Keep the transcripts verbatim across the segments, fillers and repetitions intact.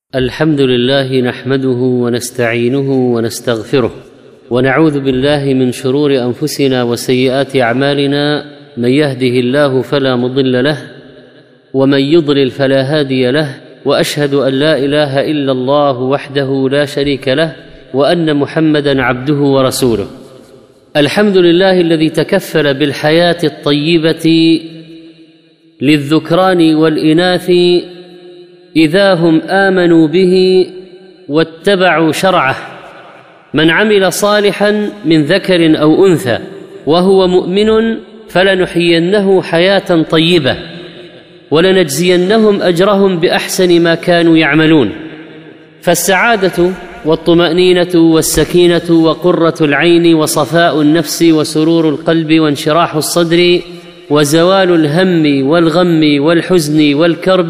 الحمد لله نحمده ونستعينه ونستغفره ونعوذ بالله من شرور أنفسنا وسيئات أعمالنا. من يهده الله فلا مضل له ومن يضلل فلا هادي له، وأشهد أن لا إله إلا الله وحده لا شريك له وأن محمدًا عبده ورسوله. الحمد لله الذي تكفل بالحياة الطيبة للذكران والإناث إذا هم آمنوا به واتبعوا شرعه. من عمل صالحاً من ذكر أو أنثى وهو مؤمن فلنحيينه حياة طيبة ولنجزينهم أجرهم بأحسن ما كانوا يعملون. فالسعادة والطمأنينة والسكينة وقرة العين وصفاء النفس وسرور القلب وانشراح الصدر وزوال الهم والغم والحزن والكرب،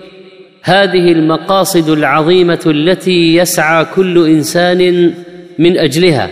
هذه المقاصد العظيمة التي يسعى كل إنسان من أجلها.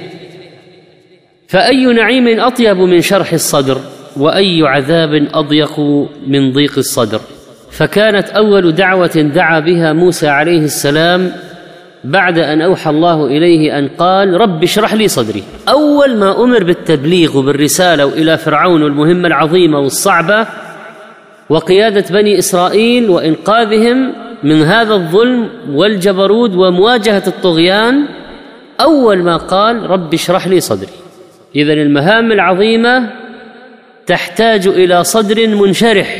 فأي نعيم أطيب من شرح الصدر، وأي عذاب أضيق من ضيق الصدر. فكانت أول دعوة دعا بها موسى عليه السلام بعد أن أوحى الله إليه أن قال: رب اشرح لي صدري. أول ما أمر بالتبليغ بالرسالة إلى فرعون والمهمة العظيمة والصعبة وقيادة بني إسرائيل وإنقاذهم من هذا الظلم والجبروت ومواجهة الطغيان، أول ما قال: رب اشرح لي صدري. إذن المهام العظيمة تحتاج إلى صدر منشرح،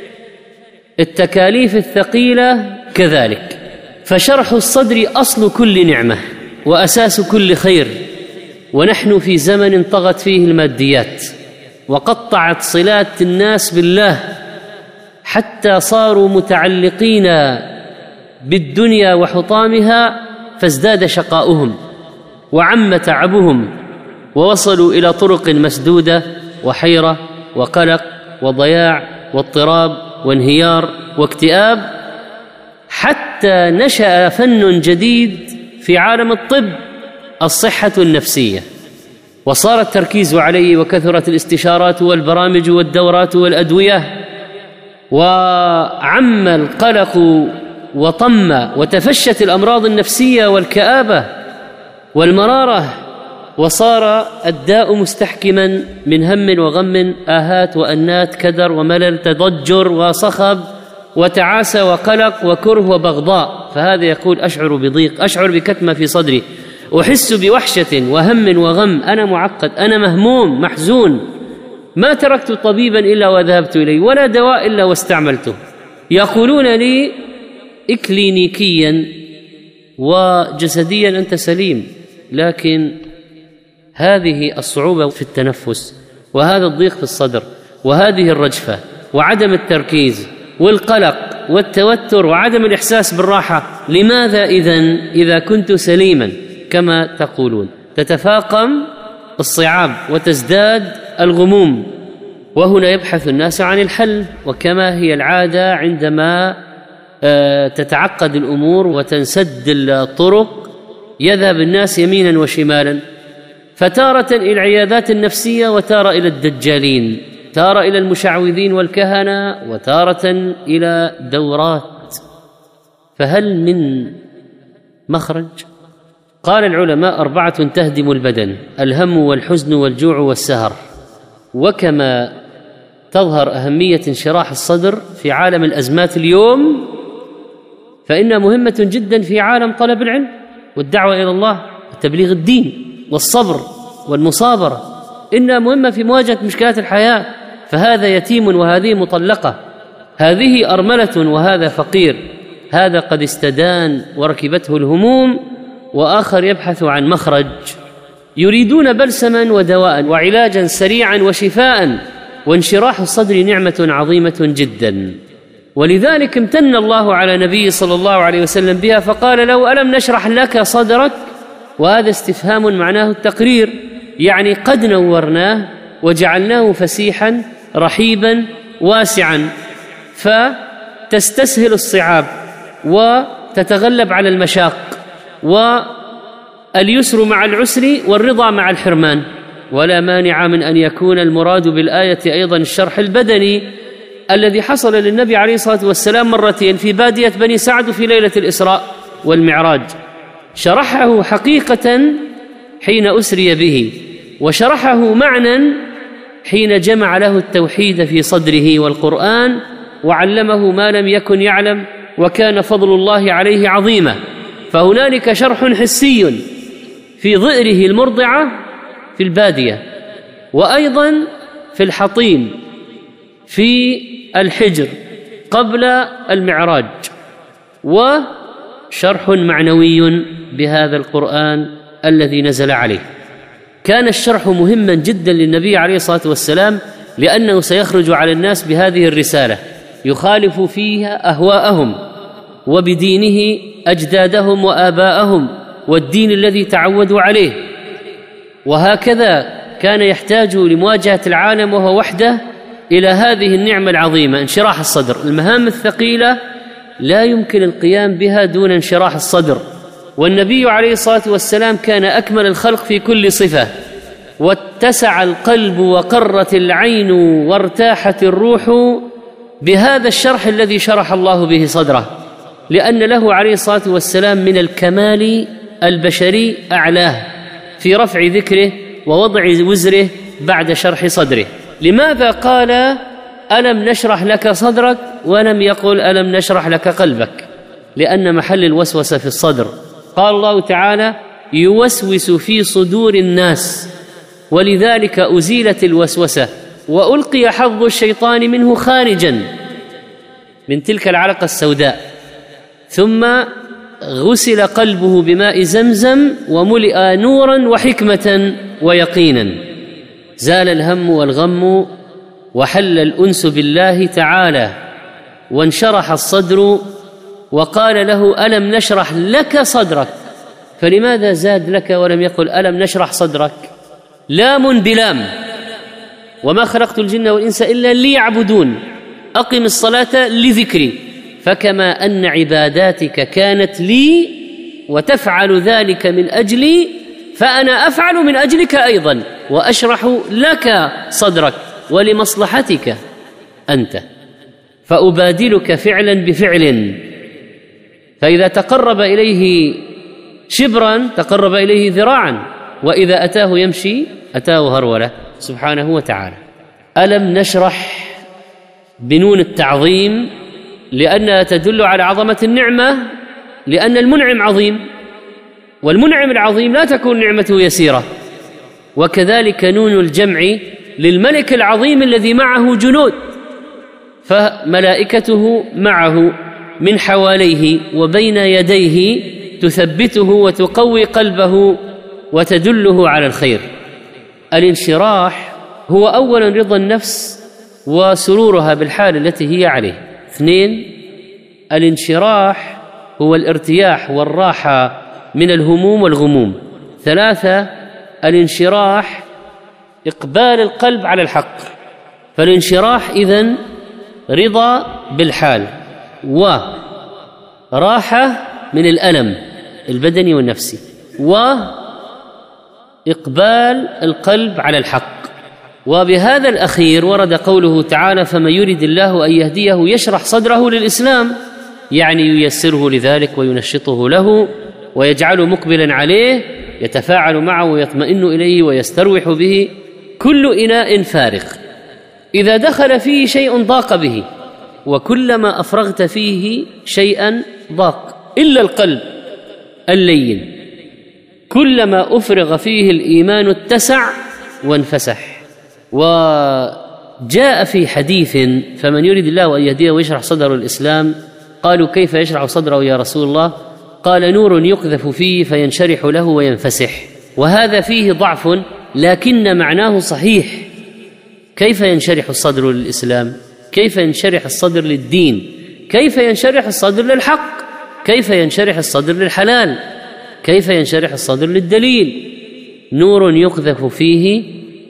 التكاليف الثقيلة كذلك. فشرح الصدر أصل كل نعمة وأساس كل خير، ونحن في زمن طغت فيه الماديات وقطعت صلات الناس بالله حتى صاروا متعلقين بالدنيا وحطامها، فازداد شقاؤهم وعم تعبهم ووصلوا إلى طرق مسدودة وحيرة وقلق وضياع واضطراب وانهيار واكتئاب، حتى نشأ فن جديد في عالم الطب، الصحة النفسية، وصار التركيز عليه وكثرت الاستشارات والبرامج والدورات والأدوية، وعم القلق وطم وتفشت الأمراض النفسية والكآبة والمرارة، وصار الداء مستحكما من هم وغم، آهات وأنات، كدر وملل، تضجر وصخب وتعاسة وقلق وكره وبغضاء. فهذا يقول: أشعر بضيق، أشعر بكتمة في صدري، أحس بوحشة وهم وغم، أنا معقد، أنا مهموم محزون، ما تركت طبيبا إلا وذهبت إليه، ولا دواء إلا واستعملته. يقولون لي إكلينيكيا وجسديا أنت سليم، لكن هذه الصعوبة في التنفس وهذا الضيق في الصدر وهذه الرجفة وعدم التركيز والقلق والتوتر وعدم الإحساس بالراحة، لماذا إذن إذا كنت سليما كما تقولون؟ تتفاقم الصعاب وتزداد الغموم. وهنا يبحث الناس عن الحل، وكما هي العادة عندما تتعقد الأمور وتنسد الطرق يذهب الناس يمينا وشمالا، فتارة إلى العيادات النفسية وتارة إلى الدجالين، تارة إلى المشعوذين والكهنة، وتارة إلى دورات. فهل من مخرج؟ قال العلماء: أربعة تهدم البدن: الهم والحزن والجوع والسهر. وكما تظهر أهمية انشراح الصدر في عالم الأزمات اليوم، فإنها مهمة جدا في عالم طلب العلم والدعوة إلى الله وتبليغ الدين والصبر والمصابرة، إنها مهمة في مواجهة مشكلات الحياة. فهذا يتيم وهذه مطلقة، هذه أرملة وهذا فقير، هذا قد استدان وركبته الهموم، وآخر يبحث عن مخرج. يريدون بلسما ودواء وعلاجا سريعا وشفاء، وانشراح الصدر نعمة عظيمة جدا. ولذلك امتن الله على نبي صلى الله عليه وسلم بها، فقال له: ألم نشرح لك صدرك؟ وهذا استفهام معناه التقرير، يعني قد نورناه وجعلناه فسيحا رحيبا واسعا، فتستسهل الصعاب وتتغلب على المشاق، واليسر مع العسر والرضا مع الحرمان. ولا مانع من أن يكون المراد بالآية أيضا الشرح البدني الذي حصل للنبي عليه الصلاة والسلام مرتين، في بادية بني سعد وفي ليلة الإسراء، والمعراج. شرحه حقيقة حين أسري به، وشرحه معنى حين جمع له التوحيد في صدره والقرآن، وعلمه ما لم يكن يعلم، وكان فضل الله عليه عظيما. فهنالك شرح حسي في ظئره المرضعة في البادية، وأيضا في الحطيم في الحجر قبل المعراج، وشرح معنوي بهذا القرآن الذي نزل عليه. كان الشرح مهما جدا للنبي عليه الصلاة والسلام، لأنه سيخرج على الناس بهذه الرسالة يخالف فيها أهواءهم وبدينه أجدادهم وآباءهم والدين الذي تعودوا عليه. وهكذا كان يحتاج لمواجهة العالم وهو وحده إلى هذه النعمة العظيمة، انشراح الصدر. المهام الثقيلة لا يمكن القيام بها دون انشراح الصدر، والنبي عليه الصلاة والسلام كان أكمل الخلق في كل صفة، واتسع القلب وقرت العين وارتاحت الروح بهذا الشرح الذي شرح الله به صدره، لأن له عليه الصلاة والسلام من الكمال البشري أعلاه في رفع ذكره ووضع وزره بعد شرح صدره. لماذا قال ألم نشرح لك صدرك ولم يقل ألم نشرح لك قلبك؟ لأن محل الوسوسة في الصدر. قال الله تعالى يوسوس في صدور الناس، ولذلك أزيلت الوسوسة وألقي حظ الشيطان منه خارجا من تلك العلقة السوداء، ثم غسل قلبه بماء زمزم وملئ نورا وحكمة ويقينا، زال الهم والغم وحل الأنس بالله تعالى، وانشرح الصدر. وقال له ألم نشرح لك صدرك، فلماذا زاد لك ولم يقل ألم نشرح صدرك؟ لام بلام، وما خلقت الجن والإنس إلا ليعبدون، أقم الصلاة لذكري. فكما أن عباداتك كانت لي وتفعل ذلك من أجلي، فأنا أفعل من أجلك أيضا، وأشرح لك صدرك ولمصلحتك أنت، فأبادلك فعلا بفعل. فإذا تقرب إليه شبرا تقرب إليه ذراعا، وإذا أتاه يمشي أتاه هرولة سبحانه وتعالى. ألم نشرح بنون التعظيم لأنها تدل على عظمة النعمة، لأن المنعم عظيم، والمنعم العظيم لا تكون نعمته يسيرة. وكذلك نون الجمع للملك العظيم الذي معه جنود، فملائكته معه من حواليه وبين يديه تثبته وتقوي قلبه وتدله على الخير. الانشراح هو أولا رضا النفس وسرورها بالحال التي هي عليه. اثنين، الانشراح هو الارتياح والراحة من الهموم والغموم. ثلاثة، الانشراح إقبال القلب على الحق. فالانشراح إذن رضا بالحال وراحة من الألم البدني والنفسي، وإقبال القلب على الحق. وبهذا الأخير ورد قوله تعالى فمن يرد الله أن يهديه يشرح صدره للإسلام، يعني ييسره لذلك وينشطه له ويجعله مقبلا عليه، يتفاعل معه ويطمئن إليه ويستروح به. كل إناء فارغ إذا دخل فيه شيء ضاق به، وكلما أفرغت فيه شيئا ضاق، إلا القلب اللين كلما أفرغ فيه الإيمان اتسع وانفسح. وجاء في حديث فمن يريد الله أن يهديه ويشرح صدره الإسلام، قالوا كيف يشرح صدره يا رسول الله؟ قال نور يقذف فيه فينشرح له وينفسح. وهذا فيه ضعف لكن معناه صحيح. كيف ينشرح الصدر للإسلام؟ كيف ينشرح الصدر للدين؟ كيف ينشرح الصدر للحق؟ كيف ينشرح الصدر للحلال؟ كيف ينشرح الصدر للدليل؟ نور يقذف فيه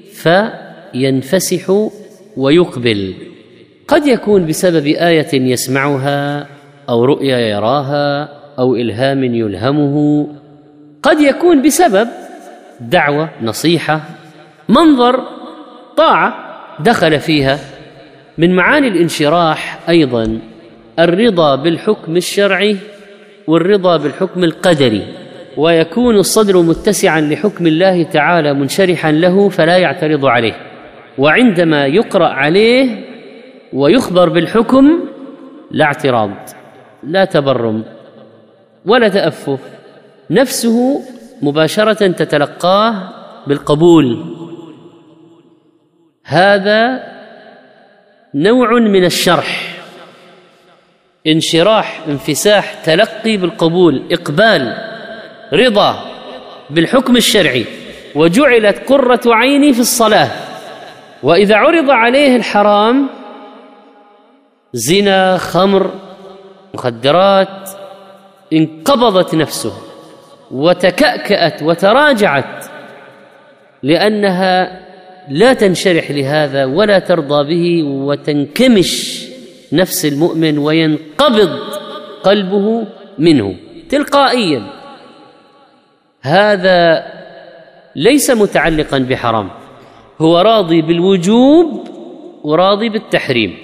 فينفسح ويقبل. قد يكون بسبب آية يسمعها أو رؤيا يراها أو إلهام يلهمه، قد يكون بسبب دعوة، نصيحة، منظر، طاعة دخل فيها. من معاني الانشراح أيضا الرضا بالحكم الشرعي والرضا بالحكم القدري، ويكون الصدر متسعا لحكم الله تعالى منشرحا له فلا يعترض عليه، وعندما يقرأ عليه ويخبر بالحكم لا اعتراض، لا تبرم ولا تأفف، نفسه مباشرة تتلقاه بالقبول. هذا نوع من الشرح، انشراح، انفساح، تلقي بالقبول، إقبال، رضا بالحكم الشرعي. وجعلت قرة عيني في الصلاة. وإذا عرض عليه الحرام، زنا، خمر، مخدرات، انقبضت نفسه وتكأكأت وتراجعت، لأنها لا تنشرح لهذا ولا ترضى به، وتنكمش نفس المؤمن وينقبض قلبه منه تلقائيا. هذا ليس متعلقا بحرام، هو راضي بالوجوب وراضي بالتحريم،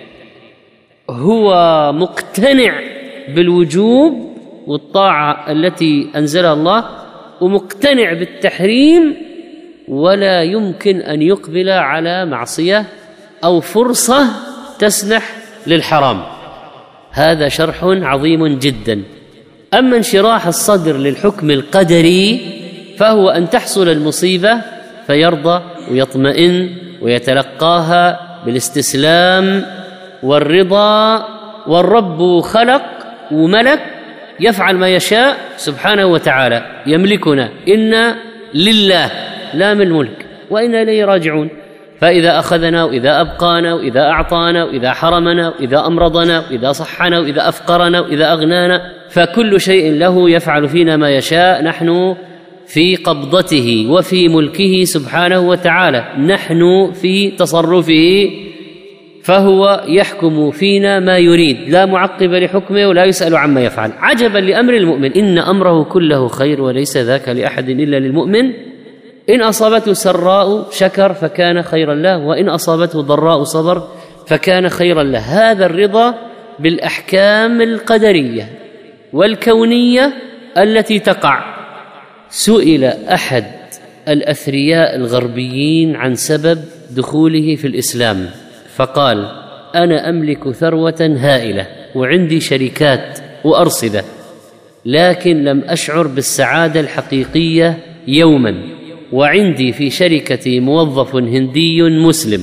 هو مقتنع بالوجوب والطاعة التي أنزلها الله، ومقتنع بالتحريم، ولا يمكن أن يقبل على معصية أو فرصة تسنح للحرام. هذا شرح عظيم جدا. أما انشراح الصدر للحكم القدري فهو أن تحصل المصيبة فيرضى ويطمئن ويتلقاها بالاستسلام والرضا، والرب خلق وملك يفعل ما يشاء سبحانه وتعالى، يملكنا، إنا لله لا من الملك وإنا إليه راجعون. فإذا أخذنا وإذا أبقانا وإذا أعطانا وإذا حرمنا وإذا أمرضنا وإذا صحنا وإذا أفقرنا وإذا أغنانا، فكل شيء له يفعل فينا ما يشاء. نحن في قبضته وفي ملكه سبحانه وتعالى، نحن في تصرفه، فهو يحكم فينا ما يريد، لا معقب لحكمه ولا يسأل عما يفعل. عجبا لأمر المؤمن، إن أمره كله خير وليس ذاك لأحد إلا للمؤمن. إن أصابته سراء شكر فكان خيرا له، وإن أصابته ضراء صبر فكان خيرا له. هذا الرضا بالأحكام القدرية والكونية التي تقع. سئل أحد الأثرياء الغربيين عن سبب دخوله في الإسلام، فقال: أنا أملك ثروة هائلة وعندي شركات وأرصدة، لكن لم أشعر بالسعادة الحقيقية يوما، وعندي في شركتي موظف هندي مسلم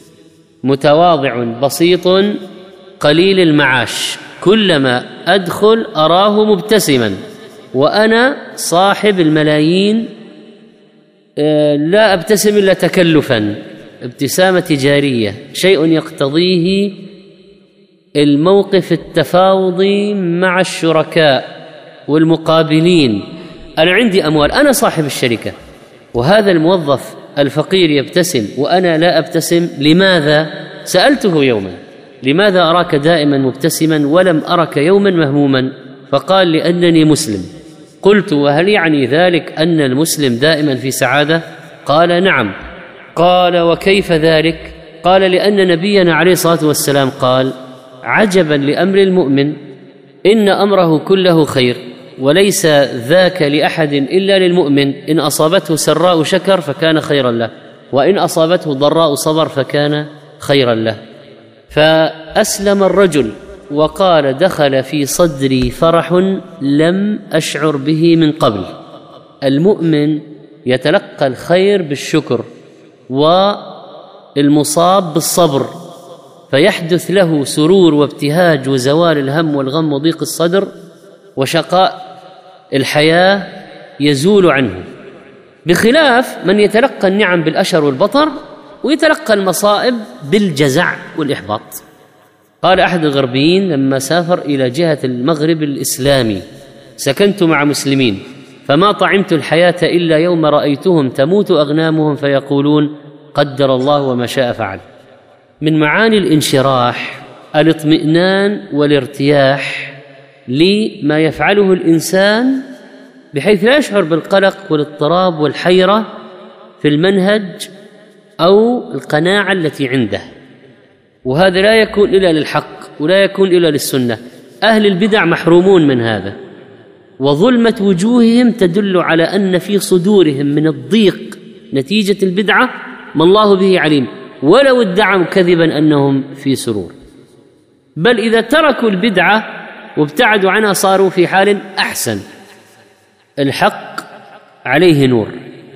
متواضع بسيط قليل المعاش، كلما أدخل أراه مبتسما، وأنا صاحب الملايين لا أبتسم إلا تكلفا، ابتسامة تجارية، شيء يقتضيه الموقف التفاوضي مع الشركاء والمقابلين. أنا عندي أموال، أنا صاحب الشركة، وهذا الموظف الفقير يبتسم وأنا لا أبتسم، لماذا؟ سألته يوما: لماذا أراك دائما مبتسما ولم أرك يوما مهموما؟ فقال: لأنني مسلم. قلت: وهل يعني ذلك أن المسلم دائما في سعادة؟ قال: نعم. قال: وكيف ذلك؟ قال: لأن نبينا عليه الصلاة والسلام قال: عجبا لأمر المؤمن، إن أمره كله خير وليس ذاك لأحد إلا للمؤمن، إن أصابته سراء شكر فكان خيرا له، وإن أصابته ضراء صبر فكان خيرا له. فأسلم الرجل وقال: دخل في صدري فرح لم أشعر به من قبل. المؤمن يتلقى الخير بالشكر والمصاب بالصبر، فيحدث له سرور وابتهاج وزوال الهم والغم وضيق الصدر، وشقاء الحياة يزول عنه، بخلاف من يتلقى النعم بالأشر والبطر ويتلقى المصائب بالجزع والإحباط. قال أحد الغربيين لما سافر إلى جهة المغرب الإسلامي: سكنت مع مسلمين فما طعمت الحياة إلا يوم رأيتهم تموت أغنامهم فيقولون قدر الله وما شاء فعل. من معاني الانشراح الاطمئنان والارتياح لما يفعله الإنسان، بحيث لا يشعر بالقلق والاضطراب والحيرة في المنهج أو القناعة التي عنده. وهذا لا يكون إلا للحق ولا يكون إلا للسنة. أهل البدع محرومون من هذا، وظلمة وجوههم تدل على أن في صدورهم من الضيق نتيجة البدعة ما الله به عليم، ولو ادعوا كذبا أنهم في سرور. بل إذا تركوا البدعة وابتعدوا عنها صاروا في حال أحسن. الحق عليه نور،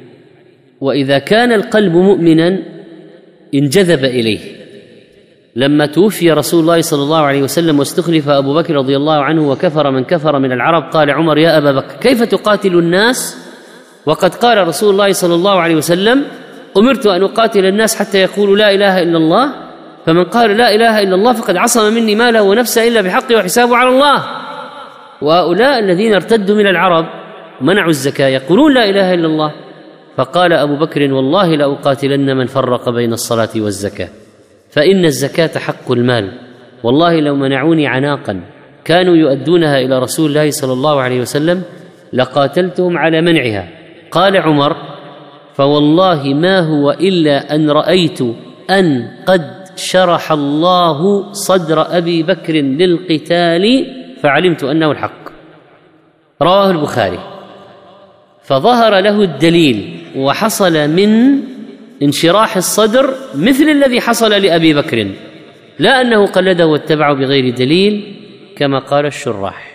وإذا كان القلب مؤمنا انجذب إليه. لما توفي رسول الله صلى الله عليه وسلم واستخلف أبو بكر رضي الله عنه وكفر من كفر من العرب، قال عمر: يا أبا بكر، كيف تقاتل الناس وقد قال رسول الله صلى الله عليه وسلم: أمرت أن أقاتل الناس حتى يقولوا لا إله إلا الله، فمن قال لا إله إلا الله فقد عصم مني ماله ونفسه إلا بحقه وحسابه على الله. وهؤلاء الذين ارتدوا من العرب منعوا الزكاة يقولون لا إله إلا الله. فقال أبو بكر: والله لأقاتلن من فرق بين الصلاة والزكاة، فإن الزكاة حق المال، والله لو منعوني عناقا كانوا يؤدونها إلى رسول الله صلى الله عليه وسلم لقاتلتهم على منعها. قال عمر: فوالله ما هو إلا أن رأيت أن قد شرح الله صدر أبي بكر للقتال فعلمت أنه الحق. رواه البخاري. فظهر له الدليل وحصل من انشراح الصدر مثل الذي حصل لأبي بكر، لا أنه قلده واتبعه بغير دليل كما قال الشراح.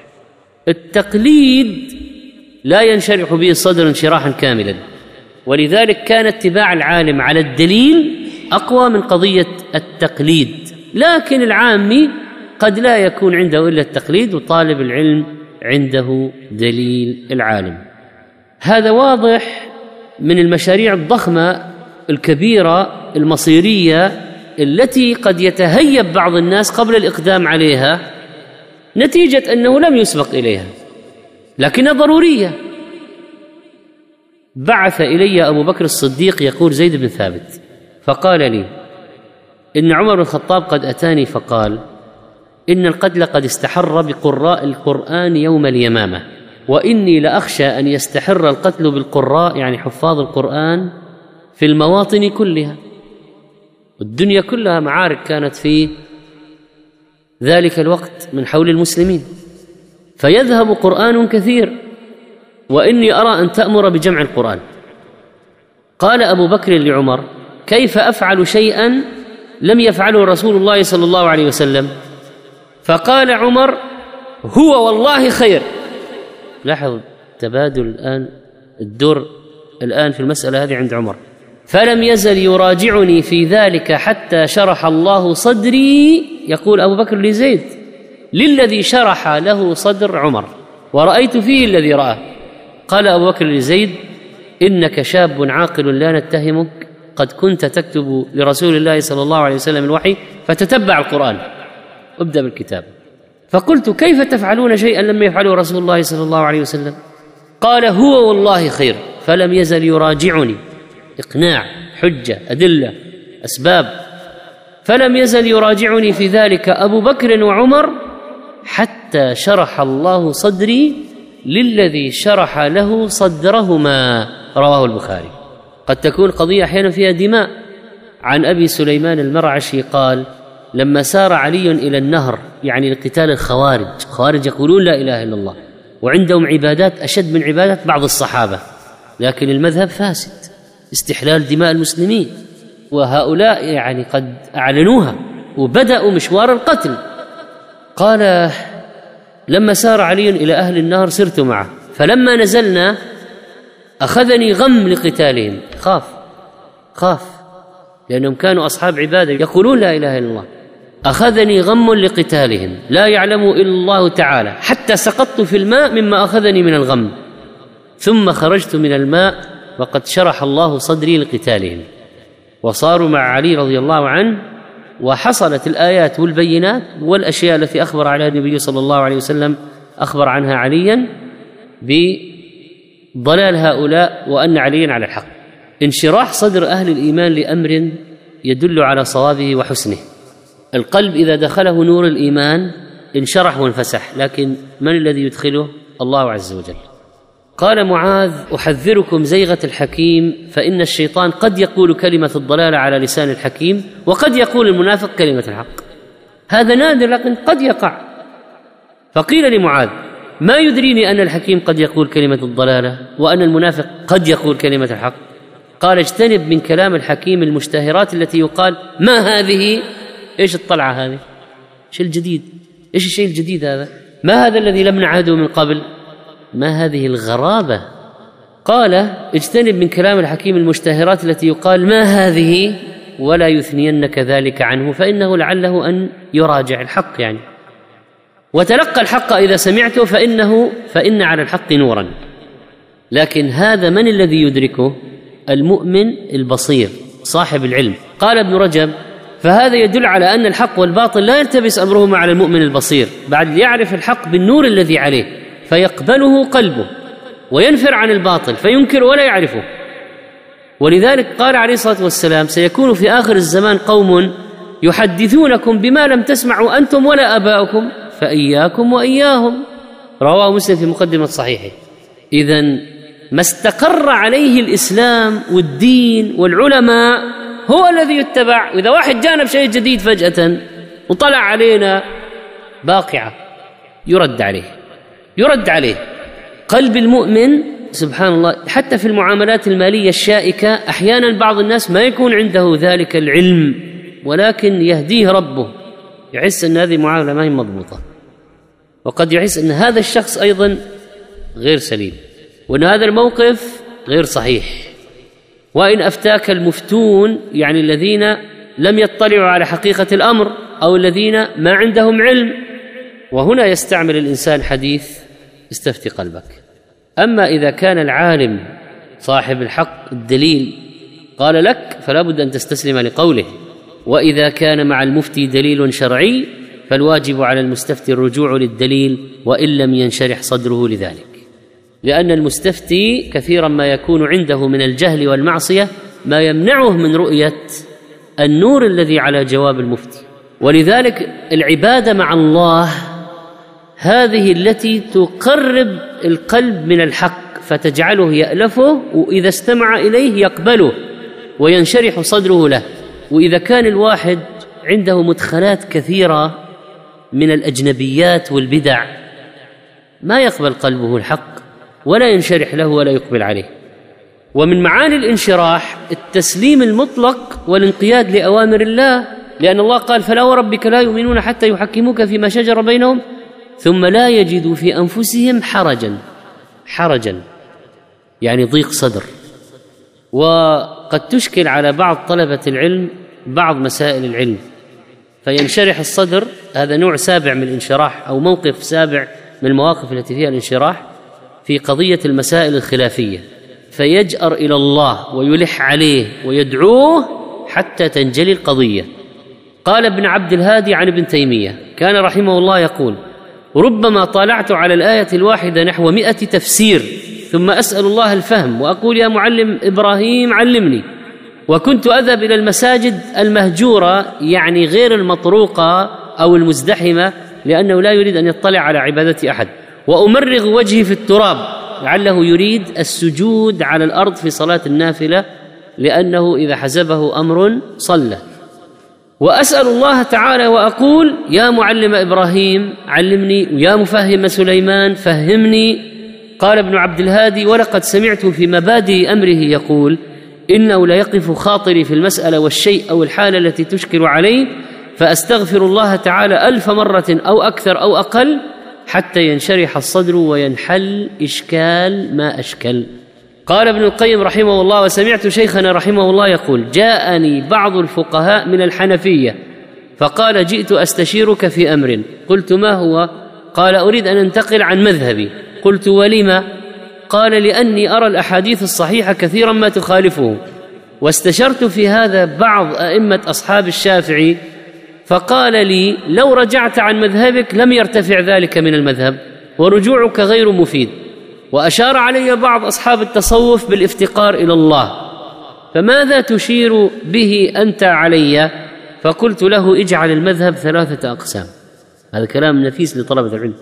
التقليد لا ينشرح به الصدر انشراحا كاملا، ولذلك كان اتباع العالم على الدليل أقوى من قضية التقليد. لكن العامي قد لا يكون عنده إلا التقليد، وطالب العلم عنده دليل العالم. هذا واضح من المشاريع الضخمة الكبيرة المصيرية التي قد يتهيب بعض الناس قبل الإقدام عليها نتيجة أنه لم يسبق إليها، لكنها ضرورية. بعث إلي أبو بكر الصديق يقول زيد بن ثابت فقال لي: إن عمر بن الخطاب قد أتاني فقال: إن القتل قد استحر بقراء القرآن يوم اليمامة، وإني لأخشى أن يستحر القتل بالقراء يعني حفاظ القرآن في المواطن كلها. الدنيا كلها معارك كانت في ذلك الوقت من حول المسلمين، فيذهب قرآن كثير، وإني أرى أن تأمر بجمع القرآن. قال أبو بكر لعمر: كيف أفعل شيئا لم يفعله رسول الله صلى الله عليه وسلم؟ فقال عمر: هو والله خير. لاحظ تبادل الآن الدور الآن في المسألة هذه عند عمر. فلم يزل يراجعني في ذلك حتى شرح الله صدري، يقول أبو بكر لزيد، للذي شرح له صدر عمر، ورأيت فيه الذي رآه. قال أبو بكر لزيد: إنك شاب عاقل لا نتهمك، قد كنت تكتب لرسول الله صلى الله عليه وسلم الوحي فتتبع القرآن، ابدأ بالكتاب. فقلت: كيف تفعلون شيئا لم يفعله رسول الله صلى الله عليه وسلم؟ قال: هو والله خير. فلم يزل يراجعني، إقناع، حجة، أدلة، أسباب. فلم يزل يراجعني في ذلك أبو بكر وعمر حتى شرح الله صدري للذي شرح له صدرهما. رواه البخاري. قد تكون قضية أحيانا فيها دماء. عن أبي سليمان المرعشي قال: لما سار علي إلى النهر يعني لقتال الخوارج، الخوارج يقولون لا إله إلا الله وعندهم عبادات أشد من عبادات بعض الصحابة، لكن المذهب فاسد، استحلال دماء المسلمين، وهؤلاء يعني قد أعلنوها وبدأوا مشوار القتل. قال: لما سار علي إلى أهل النهر سرت معه، فلما نزلنا أخذني غم لقتالهم، خاف خاف لأنهم كانوا أصحاب عبادة يقولون لا إله إلا الله. أخذني غم لقتالهم لا يعلم إلا الله تعالى، حتى سقطت في الماء مما أخذني من الغم، ثم خرجت من الماء وقد شرح الله صدري لقتالهم. وصاروا مع علي رضي الله عنه، وحصلت الآيات والبينات والأشياء التي أخبر عليها النبي صلى الله عليه وسلم، أخبر عنها عليا بضلال هؤلاء وأن عليا على الحق. انشراح صدر أهل الإيمان لأمر يدل على صوابه وحسنه. القلب إذا دخله نور الإيمان انشرح وانفسح، لكن من الذي يدخله؟ الله عز وجل. قال معاذ: أحذركم زيغة الحكيم، فإن الشيطان قد يقول كلمة الضلال على لسان الحكيم، وقد يقول المنافق كلمة الحق. هذا نادر لكن قد يقع. فقيل لمعاذ: ما يدريني أن الحكيم قد يقول كلمة الضلالة وأن المنافق قد يقول كلمة الحق. قال اجتنب من كلام الحكيم المشتهرات التي يقال ما هذه. إيش الطلعة هذه؟ إيش الجديد؟ إيش الشيء الجديد هذا؟ ما هذا الذي لم نعهده من قبل؟ ما هذه الغرابة؟ قال اجتنب من كلام الحكيم المشتهرات التي يقال ما هذه ولا يثنينك ذلك عنه، فإنه لعله أن يراجع الحق يعني. وتلقى الحق إذا سمعته فإنه فإن على الحق نورا. لكن هذا من الذي يدركه؟ المؤمن البصير صاحب العلم. قال ابن رجب فهذا يدل على أن الحق والباطل لا يلتبس أمرهما على المؤمن البصير، بعد يعرف الحق بالنور الذي عليه فيقبله قلبه، وينفر عن الباطل فينكر ولا يعرفه. ولذلك قال عليه الصلاة والسلام سيكون في آخر الزمان قوم يحدثونكم بما لم تسمعوا أنتم ولا آباؤكم فإياكم وإياهم. رواه مسلم في مقدمة صحيحه. إذن ما استقر عليه الإسلام والدين والعلماء هو الذي يتبع. وإذا واحد جانا بشيء جديد فجأة وطلع علينا باقعة يرد عليه يرد عليه قلب المؤمن سبحان الله. حتى في المعاملات المالية الشائكة أحيانا بعض الناس ما يكون عنده ذلك العلم، ولكن يهديه ربه، يحس أن هذه المعاملة ما هي مضبوطة، وقد يحس أن هذا الشخص أيضا غير سليم، وأن هذا الموقف غير صحيح. وإن أفتاك المفتون يعني الذين لم يطلعوا على حقيقة الأمر أو الذين ما عندهم علم، وهنا يستعمل الإنسان حديث استفتي قلبك. أما إذا كان العالم صاحب الحق الدليل قال لك فلا بد أن تستسلم لقوله. وإذا كان مع المفتي دليل شرعي فالواجب على المستفتي الرجوع للدليل وإن لم ينشرح صدره لذلك، لأن المستفتي كثيرا ما يكون عنده من الجهل والمعصية ما يمنعه من رؤية النور الذي على جواب المفتي. ولذلك العبادة مع الله هذه التي تقرب القلب من الحق فتجعله يألفه، وإذا استمع إليه يقبله وينشرح صدره له. وإذا كان الواحد عنده مدخلات كثيرة من الأجنبيات والبدع ما يقبل قلبه الحق ولا ينشرح له ولا يقبل عليه. ومن معاني الانشراح التسليم المطلق والانقياد لأوامر الله، لأن الله قال فلا وربك لا يؤمنون حتى يحكموك فيما شجر بينهم ثم لا يجدوا في أنفسهم حرجا حرجا يعني ضيق صدر. وقد تشكل على بعض طلبة العلم بعض مسائل العلم فينشرح الصدر، هذا نوع سابع من الانشراح أو موقف سابع من المواقف التي فيها الانشراح في قضية المسائل الخلافية، فيجأر إلى الله ويلح عليه ويدعوه حتى تنجلي القضية. قال ابن عبد الهادي عن ابن تيمية كان رحمه الله يقول ربما طالعت على الآية الواحدة نحو مئة تفسير ثم أسأل الله الفهم وأقول يا معلم إبراهيم علمني، وكنت أذهب إلى المساجد المهجورة يعني غير المطروقة أو المزدحمة لأنه لا يريد أن يطلع على عبادة أحد، وأمرغ وجهي في التراب لعله يريد السجود على الأرض في صلاة النافلة لأنه إذا حزبه أمر صلى، وأسأل الله تعالى وأقول يا معلم إبراهيم علمني ويا مفهم سليمان فهمني. قال ابن عبد الهادي ولقد سمعت في مبادئ أمره يقول إنه لا يقف خاطري في المسألة والشيء أو الحالة التي تشكل عليه فأستغفر الله تعالى ألف مرة أو أكثر أو أقل حتى ينشرح الصدر وينحل إشكال ما أشكل. قال ابن القيم رحمه الله وسمعت شيخنا رحمه الله يقول جاءني بعض الفقهاء من الحنفية فقال جئت أستشيرك في أمر، قلت ما هو؟ قال أريد أن أنتقل عن مذهبي، قلت ولما؟ قال لأني أرى الأحاديث الصحيحة كثيرا ما تخالفه، واستشرت في هذا بعض أئمة أصحاب الشافعي فقال لي لو رجعت عن مذهبك لم يرتفع ذلك من المذهب ورجوعك غير مفيد، وأشار علي بعض أصحاب التصوف بالافتقار إلى الله، فماذا تشير به أنت علي؟ فقلت له اجعل المذهب ثلاثة أقسام. هذا كلام نفيس لطلبة العلم.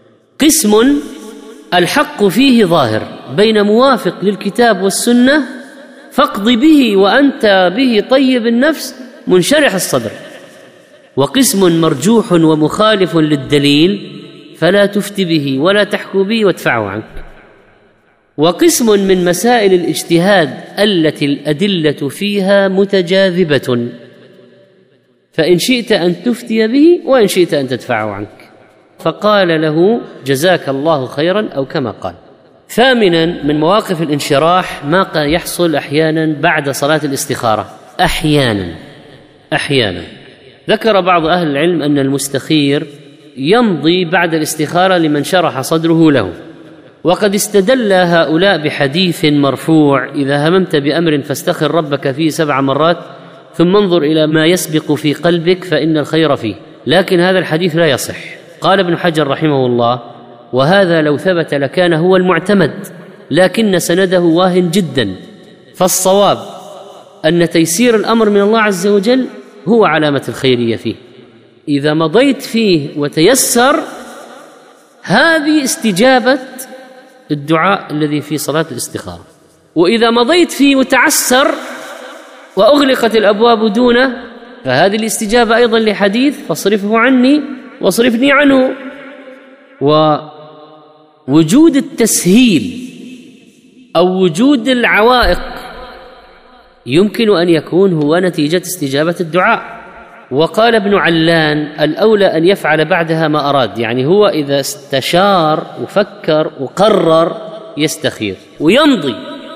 قسم الحق فيه ظاهر بين موافق للكتاب والسنة فاقض به وأنت به طيب النفس منشرح الصدر، وقسم مرجوح ومخالف للدليل فلا تفتي به ولا تحكو به وادفعه عنك. وقسم من مسائل الاجتهاد التي الأدلة فيها متجاذبة، فإن شئت أن تفتي به وإن شئت أن تدفعه عنك. فقال له جزاك الله خيرا أو كما قال. ثامنا من مواقف الانشراح ما قد يحصل أحيانا بعد صلاة الاستخارة. أحيانا أحيانا ذكر بعض أهل العلم أن المستخير يمضي بعد الاستخارة لمن شرح صدره له، وقد استدل هؤلاء بحديث مرفوع: إذا هممت بأمر فاستخر ربك فيه سبع مرات ثم انظر إلى ما يسبق في قلبك فإن الخير فيه. لكن هذا الحديث لا يصح. قال ابن حجر رحمه الله: وهذا لو ثبت لكان هو المعتمد، لكن سنده واهن جدا، فالصواب أن تيسير الأمر من الله عز وجل هو علامة الخيرية فيه. إذا مضيت فيه وتيسر، هذه استجابة الدعاء الذي في صلاة الاستخارة. وإذا مضيت فيه وتعسر وأغلقت الأبواب دونه، فهذه الاستجابة أيضا لحديث: فاصرفه عني واصرفني عنه. ووجود التسهيل أو وجود العوائق يمكن أن يكون هو نتيجة استجابة الدعاء. وقال ابن علان: الأولى أن يفعل بعدها ما أراد، يعني هو إذا استشار وفكر وقرر يستخير ويمضي.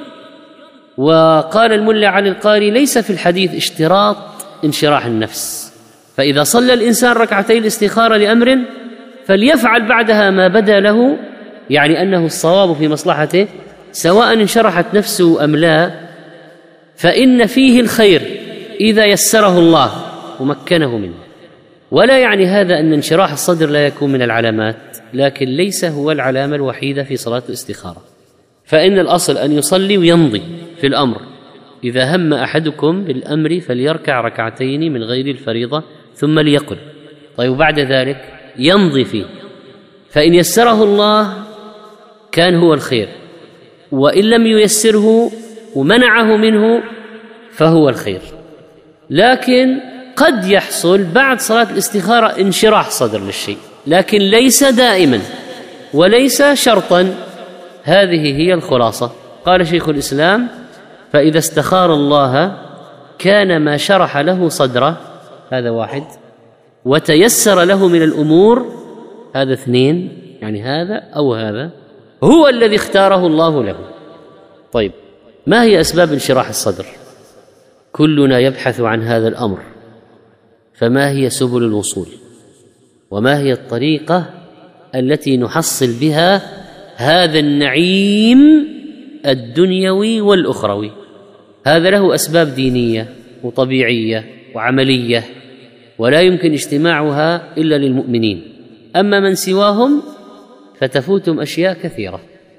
وقال الملا علي القاري: ليس في الحديث اشتراط انشراح النفس، فإذا صلى الإنسان ركعتي الاستخارة لأمر فليفعل بعدها ما بدا له، يعني أنه الصواب في مصلحته سواء انشرحت نفسه أم لا، فإن فيه الخير إذا يسره الله ومكنه منه. ولا يعني هذا أن انشراح الصدر لا يكون من العلامات، لكن ليس هو العلامة الوحيدة في صلاة الاستخارة. فإن الأصل أن يصلي ويمضي في الأمر. إذا هم أحدكم بالأمر فليركع ركعتين من غير الفريضة ثم ليقل. طيب وبعد ذلك يمضي فيه، فإن يسره الله كان هو الخير، وإن لم ييسره ومنعه منه فهو الخير. لكن قد يحصل بعد صلاة الاستخارة انشراح صدر للشيء، لكن ليس دائما وليس شرطا. هذه هي الخلاصة. قال شيخ الإسلام: فإذا استخار الله كان ما شرح له صدره، هذا واحد، وتيسر له من الأمور، هذا اثنين، يعني هذا أو هذا هو الذي اختاره الله له. طيب، ما هي أسباب انشراح الصدر؟ كلنا يبحث عن هذا الأمر، فما هي سبل الوصول؟ وما هي الطريقة التي نحصل بها هذا النعيم الدنيوي والأخروي؟ هذا له أسباب دينية وطبيعية وعملية، ولا يمكن اجتماعها إلا للمؤمنين، أما من سواهم فتفوتهم أشياء كثيرة.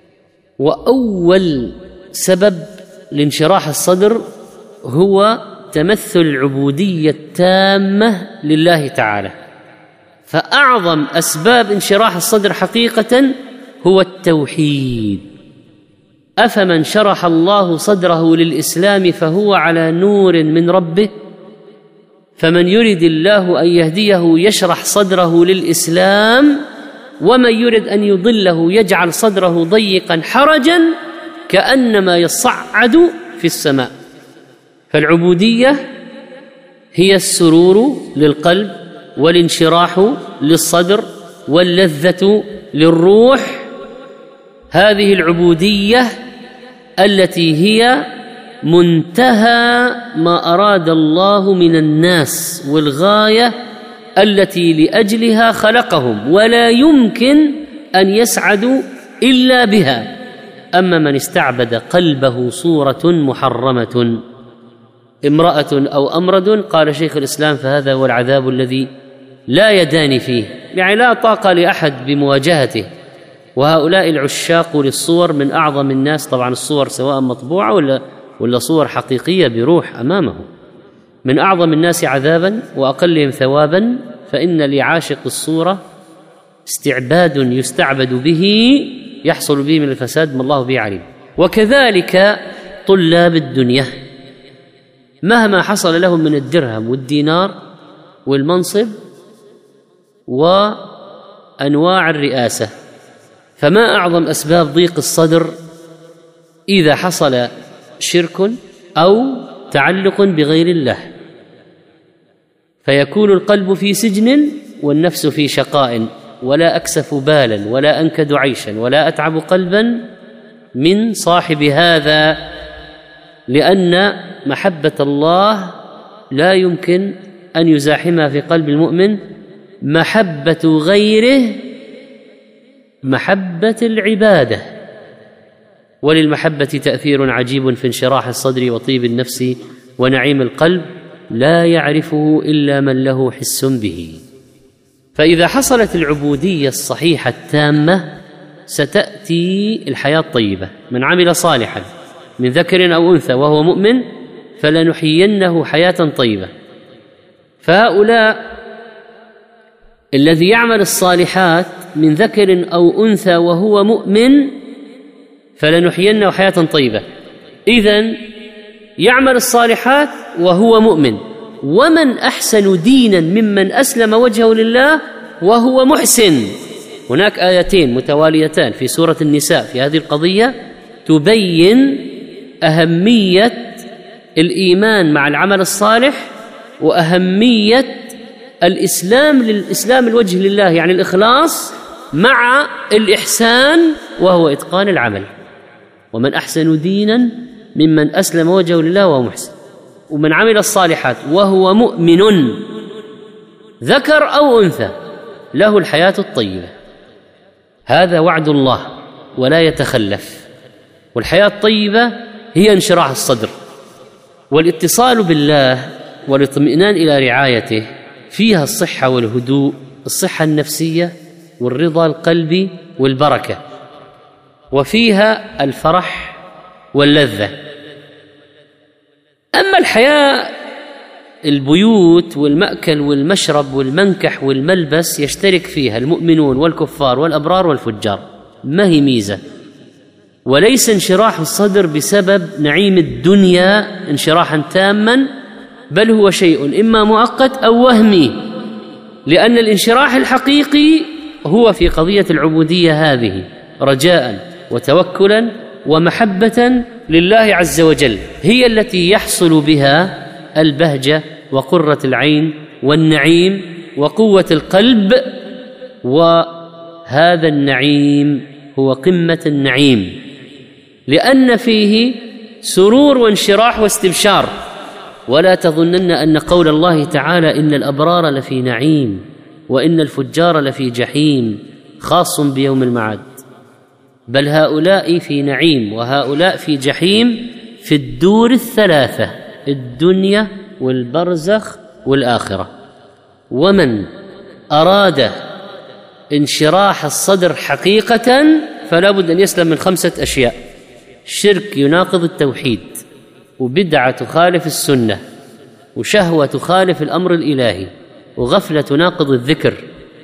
وأول سبب لانشراح الصدر هو تمثل العبودية التامة لله تعالى. فأعظم أسباب انشراح الصدر حقيقة هو التوحيد. أفمن شرح الله صدره للإسلام فهو على نور من ربه، فمن يرد الله أن يهديه يشرح صدره للإسلام، ومن يرد أن يضله يجعل صدره ضيقا حرجا كأنما يصعد في السماء. فالعبودية هي السرور للقلب والانشراح للصدر واللذة للروح. هذه العبودية التي هي منتهى ما أراد الله من الناس والغاية التي لأجلها خلقهم، ولا يمكن أن يسعدوا إلا بها. أما من استعبد قلبه صورة محرمة، امرأة أو أمرد، قال شيخ الإسلام فهذا هو العذاب الذي لا يدان فيه، يعني لا طاقة لأحد بمواجهته. وهؤلاء العشاق للصور من أعظم الناس، طبعا الصور سواء مطبوعة ولا ولا صور حقيقية بروح أمامه، من أعظم الناس عذابا وأقلهم ثوابا. فإن لعاشق الصورة استعباد يستعبد به يحصل به من الفساد ما الله به عليم. وكذلك طلاب الدنيا مهما حصل لهم من الدرهم والدينار والمنصب أنواع الرئاسة. فما أعظم أسباب ضيق الصدر إذا حصل شرك أو تعلق بغير الله، فيكون القلب في سجن والنفس في شقاء، ولا أكسف بالا ولا أنكد عيشا ولا أتعب قلبا من صاحب هذا، لأن محبة الله لا يمكن أن يزاحمها في قلب المؤمن. محبة غيره محبة العبادة، وللمحبة تأثير عجيب في انشراح الصدر وطيب النفس ونعيم القلب لا يعرفه إلا من له حس به. فإذا حصلت العبودية الصحيحة التامة ستأتي الحياة الطيبة. من عمل صالحا من ذكر أو أنثى وهو مؤمن فلنحيينه حياة طيبة. فهؤلاء الذي يعمل الصالحات من ذكر أو أنثى وهو مؤمن فلنحيينه حياة طيبة، إذن يعمل الصالحات وهو مؤمن. ومن أحسن دينا ممن أسلم وجهه لله وهو محسن. هناك آيتين متواليتان في سورة النساء في هذه القضية تبين أهمية الإيمان مع العمل الصالح وأهمية الإسلام للإسلام الوجه لله، يعني الإخلاص مع الإحسان وهو إتقان العمل. ومن أحسن دينا ممن أسلم وجهه لله وهو محسن. ومن عمل الصالحات وهو مؤمن ذكر أو أنثى له الحياة الطيبة. هذا وعد الله ولا يتخلف. والحياة الطيبة هي انشراح الصدر والاتصال بالله والاطمئنان إلى رعايته، فيها الصحة والهدوء، الصحة النفسية والرضا القلبي والبركة، وفيها الفرح واللذة. أما الحياة البيوت والمأكل والمشرب والمنكح والملبس يشترك فيها المؤمنون والكفار والأبرار والفجار، ما هي ميزة. وليس انشراح الصدر بسبب نعيم الدنيا انشراحا تاما، بل هو شيء إما مؤقت أو وهمي، لأن الانشراح الحقيقي هو في قضية العبودية هذه، رجاء وتوكلا ومحبة لله عز وجل، هي التي يحصل بها البهجة وقرة العين والنعيم وقوة القلب. وهذا النعيم هو قمة النعيم، لأن فيه سرور وانشراح واستبشار. ولا تظنن أن قول الله تعالى إن الأبرار لفي نعيم وإن الفجار لفي جحيم خاص بيوم المعاد، بل هؤلاء في نعيم وهؤلاء في جحيم في الدور الثلاثة، الدنيا والبرزخ والآخرة. ومن أراد انشراح الصدر حقيقة فلا بد أن يسلم من خمسة أشياء: شرك يناقض التوحيد، وبدعة تخالف السنة، وشهوة تخالف الأمر الإلهي، وغفلة تناقض الذكر.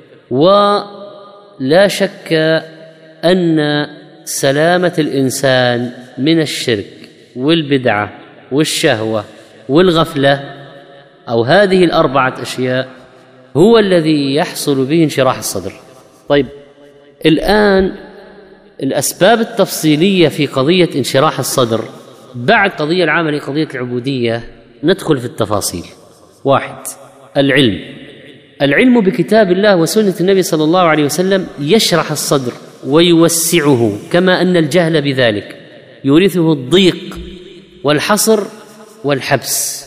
ولا شك أن سلامة الإنسان من الشرك والبدعة والشهوة والغفلة، أو هذه الأربعة أشياء، هو الذي يحصل به انشراح الصدر. طيب، الآن الأسباب التفصيلية في قضية انشراح الصدر بعد قضية العامة قضية العبودية ندخل في التفاصيل. واحد، العلم. العلم بكتاب الله وسنة النبي صلى الله عليه وسلم يشرح الصدر ويوسعه، كما أن الجهل بذلك يورثه الضيق والحصر والحبس.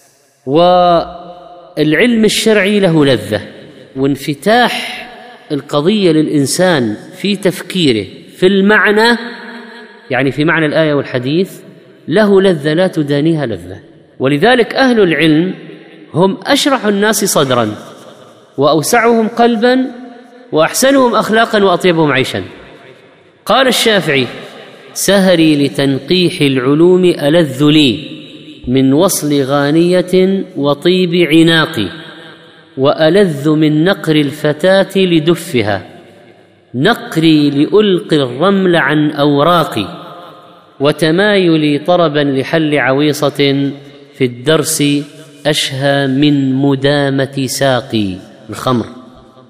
والعلم الشرعي له لذة، وانفتاح القضية للإنسان في تفكيره في المعنى، يعني في معنى الآية والحديث، له لذة لا تدانيها لذة. ولذلك أهل العلم هم أشرح الناس صدرا وأوسعهم قلبا وأحسنهم أخلاقا وأطيبهم عيشا. قال الشافعي: سهري لتنقيح العلوم ألذ لي من وصل غانية وطيب عناقي، وألذ من نقر الفتاة لدفها، نقري لألقي الرمل عن أوراقي، وتمايلي طربا لحل عويصة في الدرس أشهى من مدامة ساقي الخمر.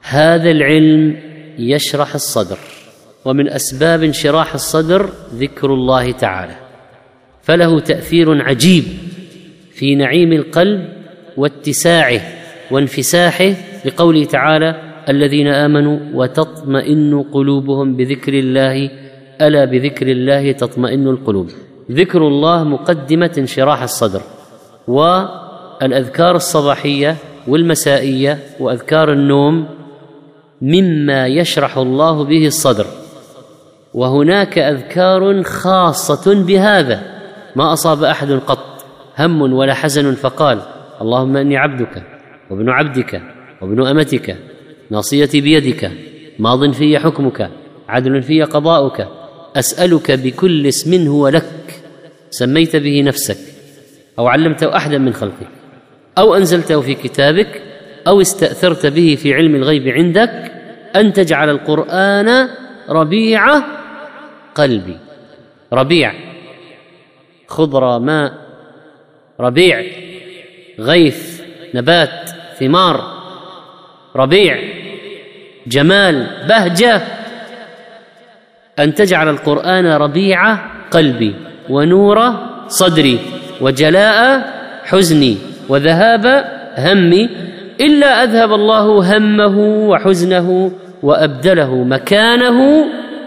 هذا العلم يشرح الصدر، ومن أسباب انشراح الصدر ذكر الله تعالى، فله تأثير عجيب في نعيم القلب واتساعه وانفساحه، لقوله تعالى: الذين آمنوا وتطمئن قلوبهم بذكر الله ألا بذكر الله تطمئن القلوب. ذكر الله مقدمة انشراح الصدر، والأذكار الصباحية والمسائية وأذكار النوم مما يشرح الله به الصدر. وهناك أذكار خاصة بهذا ما أصاب أحد قط هم ولا حزن فقال: اللهم إني عبدك وابن عبدك وابن أمتك ناصيتي بيدك ماض في حكمك عدل في قضاؤك أسألك بكل اسم هو لك سميت به نفسك أو علمته أحدا من خلقك أو أنزلته في كتابك أو استأثرت به في علم الغيب عندك أن تجعل القرآن ربيع قلبي. ربيع خضرة ماء، ربيع غيث نبات ثمار، ربيع جمال بهجة. أن تجعل القرآن ربيع قلبي ونور صدري وجلاء حزني وذهاب همي، إلا أذهب الله همه وحزنه وأبدله مكانه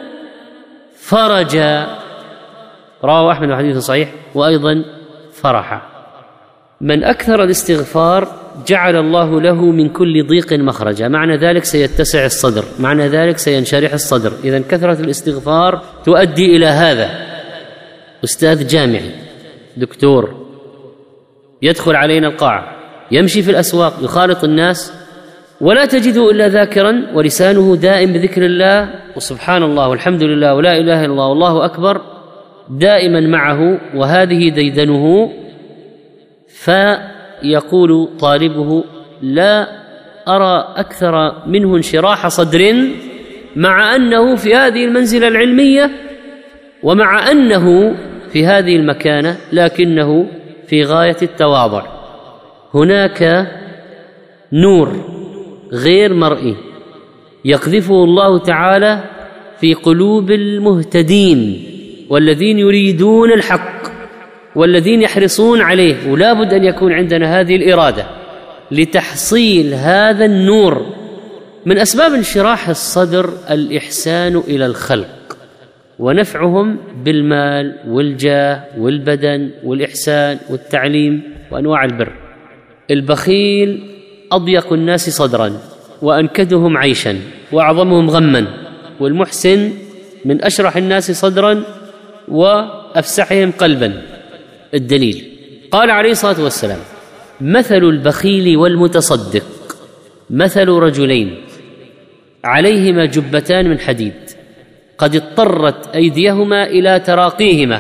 فرجا. رواه أحمد حديث صحيح، وأيضا فرحا. من أكثر الاستغفار جعل الله له من كل ضيق مخرجا، معنى ذلك سيتسع الصدر، معنى ذلك سينشرح الصدر. إذن كثرة الاستغفار تؤدي إلى هذا. أستاذ جامعي دكتور يدخل علينا القاعة، يمشي في الأسواق، يخالط الناس، ولا تجده إلا ذاكرا ولسانه دائم بذكر الله وسبحان الله والحمد لله ولا إله إلا الله والله أكبر دائما معه، وهذه ديدنه. فيقول طالبه: لا أرى أكثر منه انشراح صدر، مع أنه في هذه المنزلة العلمية ومع أنه في هذه المكانة، لكنه في غاية التواضع. هناك نور غير مرئي يقذفه الله تعالى في قلوب المهتدين والذين يريدون الحق والذين يحرصون عليه، ولا بد أن يكون عندنا هذه الإرادة لتحصيل هذا النور. من أسباب انشراح الصدر الإحسان إلى الخلق ونفعهم بالمال والجاه والبدن والإحسان والتعليم وأنواع البر. البخيل أضيق الناس صدرا وأنكدهم عيشا وأعظمهم غما، والمحسن من أشرح الناس صدرا وأفسحهم قلبا. الدليل: قال عليه الصلاة والسلام: مثل البخيل والمتصدق مثل رجلين عليهما جبتان من حديد قد اضطرت أيديهما إلى تراقيهما،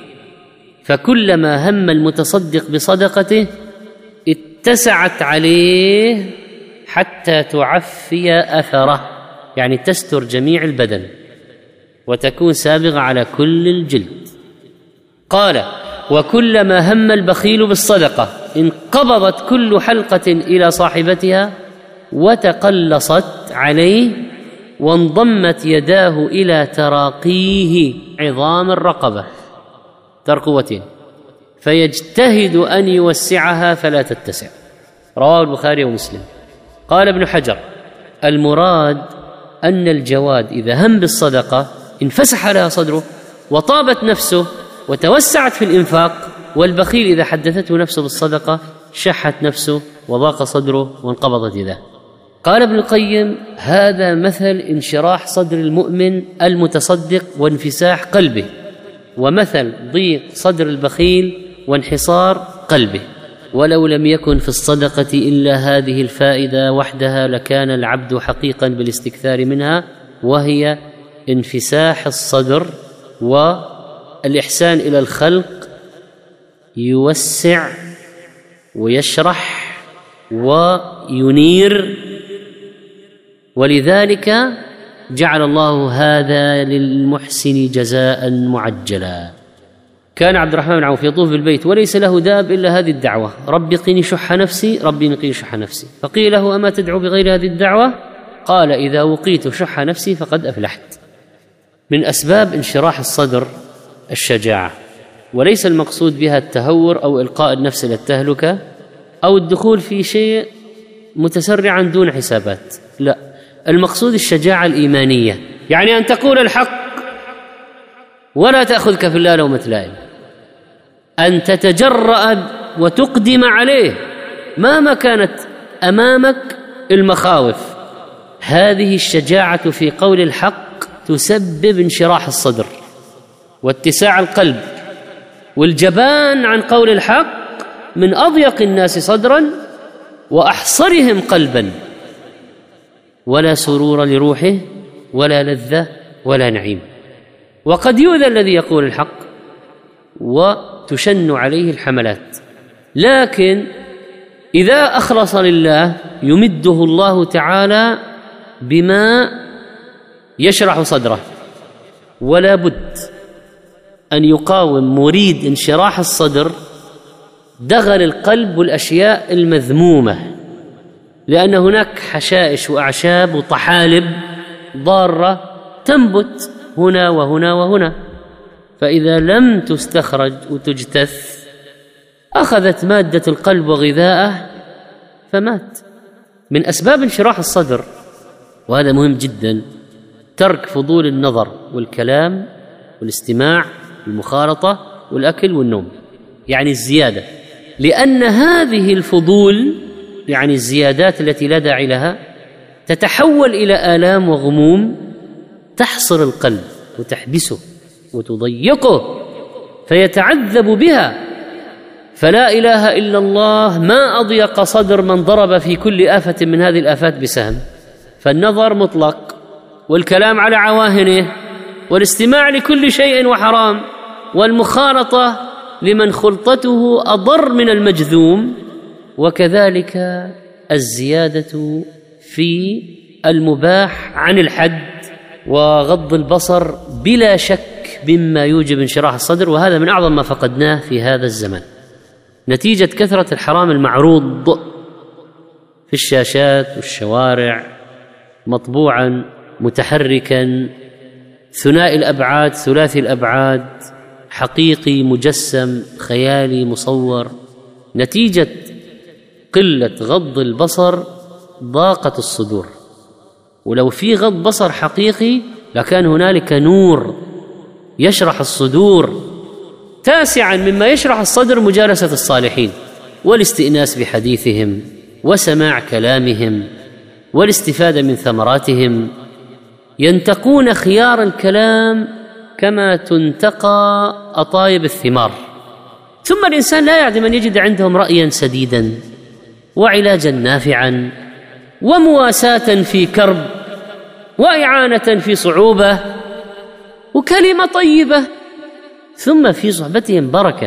فكلما هم المتصدق بصدقته اتسعت عليه حتى تعفي أثره، يعني تستر جميع البدن وتكون سابغة على كل الجلد. قال: وكلما هم البخيل بالصدقة انقبضت كل حلقة إلى صاحبتها وتقلصت عليه وانضمت يداه إلى تراقيه عظام الرقبة ترقوتين، فيجتهد أن يوسعها فلا تتسع. رواه البخاري ومسلم. قال ابن حجر: المراد أن الجواد إذا هم بالصدقة انفسح لها صدره وطابت نفسه وتوسعت في الإنفاق، والبخيل إذا حدثته نفسه بالصدقة شحت نفسه وضاق صدره وانقبضت يداه. قال ابن القيم: هذا مثل انشراح صدر المؤمن المتصدق وانفساح قلبه، ومثل ضيق صدر البخيل وانحصار قلبه. ولو لم يكن في الصدقة إلا هذه الفائدة وحدها لكان العبد حقيقا بالاستكثار منها، وهي انفساح الصدر والإحسان إلى الخلق، يوسع ويشرح وينير. ولذلك جعل الله هذا للمحسن جزاء معجلا. كان عبد الرحمن بن عوف يطوف بالبيت وليس له داب إلا هذه الدعوة: رب قني شح نفسي، ربي قني شح نفسي. فقيل له: أما تدعو بغير هذه الدعوة؟ قال إذا وقيت شح نفسي فقد أفلحت. من أسباب انشراح الصدر الشجاعة، وليس المقصود بها التهور أو إلقاء النفس إلى التهلكة أو الدخول في شيء متسرعا دون حسابات، لا، المقصود الشجاعة الإيمانية، يعني أن تقول الحق ولا تأخذك في الله لومة لائم، أن تتجرأ وتقدم عليه مهما كانت أمامك المخاوف. هذه الشجاعة في قول الحق تسبب انشراح الصدر واتساع القلب، والجبان عن قول الحق من أضيق الناس صدرا وأحصرهم قلبا، ولا سرور لروحه ولا لذة ولا نعيم. وقد يؤذى الذي يقول الحق وتشن عليه الحملات، لكن إذا أخلص لله يمده الله تعالى بما يشرح صدره. ولا بد أن يقاوم مريد انشراح الصدر دغل القلب والأشياء المذمومة، لأن هناك حشائش وأعشاب وطحالب ضارة تنبت هنا وهنا وهنا، فإذا لم تستخرج وتجتث أخذت مادة القلب وغذاءه فمات. من أسباب انشراح الصدر، وهذا مهم جدا، ترك فضول النظر والكلام والاستماع والمخالطة والأكل والنوم، يعني الزيادة، لأن هذه الفضول يعني الزيادات التي لا داعي لها تتحول إلى آلام وغموم تحصر القلب وتحبسه وتضيقه فيتعذب بها. فلا إله إلا الله ما أضيق صدر من ضرب في كل آفة من هذه الآفات بسهم. فالنظر مطلق، والكلام على عواهنه، والاستماع لكل شيء وحرام، والمخالطة لمن خلطته أضر من المجذوم، وكذلك الزيادة في المباح عن الحد، وغض البصر بلا شك مما يوجب انشراح الصدر. وهذا من أعظم ما فقدناه في هذا الزمن نتيجة كثرة الحرام المعروض في الشاشات والشوارع، مطبوعا متحركا، ثنائي الأبعاد ثلاثي الأبعاد، حقيقي مجسم خيالي مصور. نتيجة قلة غض البصر ضاقت الصدور، ولو في غض بصر حقيقي لكان هنالك نور يشرح الصدور. تاسعا مما يشرح الصدر مجالسة الصالحين والاستئناس بحديثهم وسماع كلامهم والاستفادة من ثمراتهم. ينتقون خيار الكلام كما تنتقى أطايب الثمار. ثم الإنسان لا يعدم أن يجد عندهم رأيا سديدا وعلاجا نافعا ومواساة في كرب وإعانة في صعوبة وكلمة طيبة، ثم في صحبتهم بركة.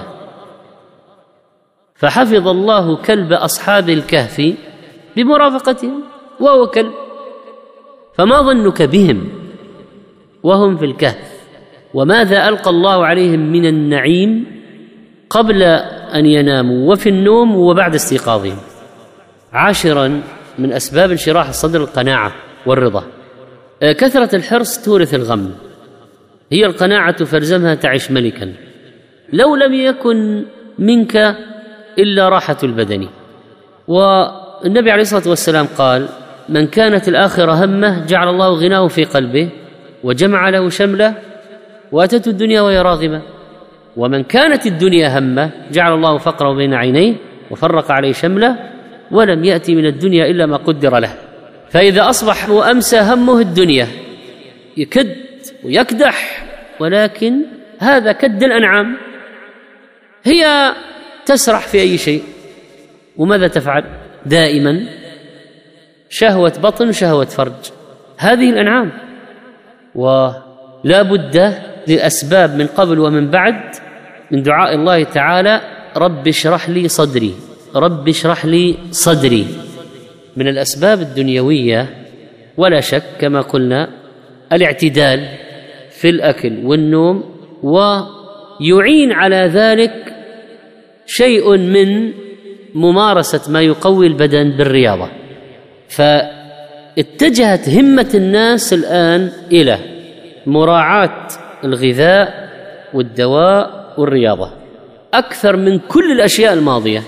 فحفظ الله كلب أصحاب الكهف بمرافقتهم وهو كلب، فما ظنك بهم وهم في الكهف؟ وماذا ألقى الله عليهم من النعيم قبل أن يناموا وفي النوم وبعد استيقاظهم. عاشرا من أسباب انشراح الصدر القناعة والرضا. كثرة الحرص تورث الغم، هي القناعة فالزمها تعش ملكا، لو لم يكن منك إلا راحة البدن. والنبي عليه الصلاة والسلام قال: من كانت الآخرة همه جعل الله غناه في قلبه وجمع له شمله وأتته الدنيا وهي راغمة، ومن كانت الدنيا همه جعل الله فقره بين عينيه وفرق عليه شمله ولم يأتي من الدنيا إلا ما قدر له. فإذا أصبح وأمسى همه الدنيا يكد ويكدح، ولكن هذا كد الأنعام، هي تسرح في أي شيء، وماذا تفعل؟ دائما شهوة بطن وشهوة فرج، هذه الأنعام. ولا بد للأسباب من قبل ومن بعد من دعاء الله تعالى: رب اشرح لي صدري، رب اشرح لي صدري. من الأسباب الدنيوية ولا شك كما قلنا الاعتدال في الأكل والنوم، ويعين على ذلك شيء من ممارسة ما يقوي البدن بالرياضة. اتجهت همة الناس الآن إلى مراعاة الغذاء والدواء والرياضة أكثر من كل الأشياء الماضية.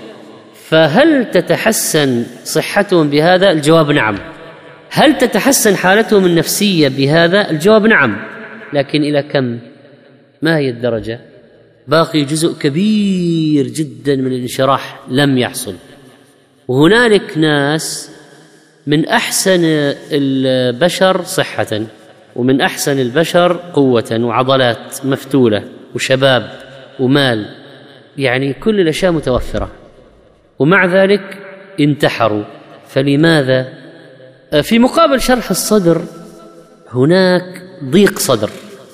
فهل تتحسن صحتهم بهذا؟ الجواب نعم. هل تتحسن حالتهم النفسية بهذا؟ الجواب نعم. لكن إلى كم؟ ما هي الدرجة؟ باقي جزء كبير جدا من الانشراح لم يحصل. وهنالك ناس من أحسن البشر صحة ومن أحسن البشر قوة وعضلات مفتولة وشباب ومال، يعني كل الأشياء متوفرة، ومع ذلك انتحروا. فلماذا؟ في مقابل شرح الصدر هناك ضيق صدر،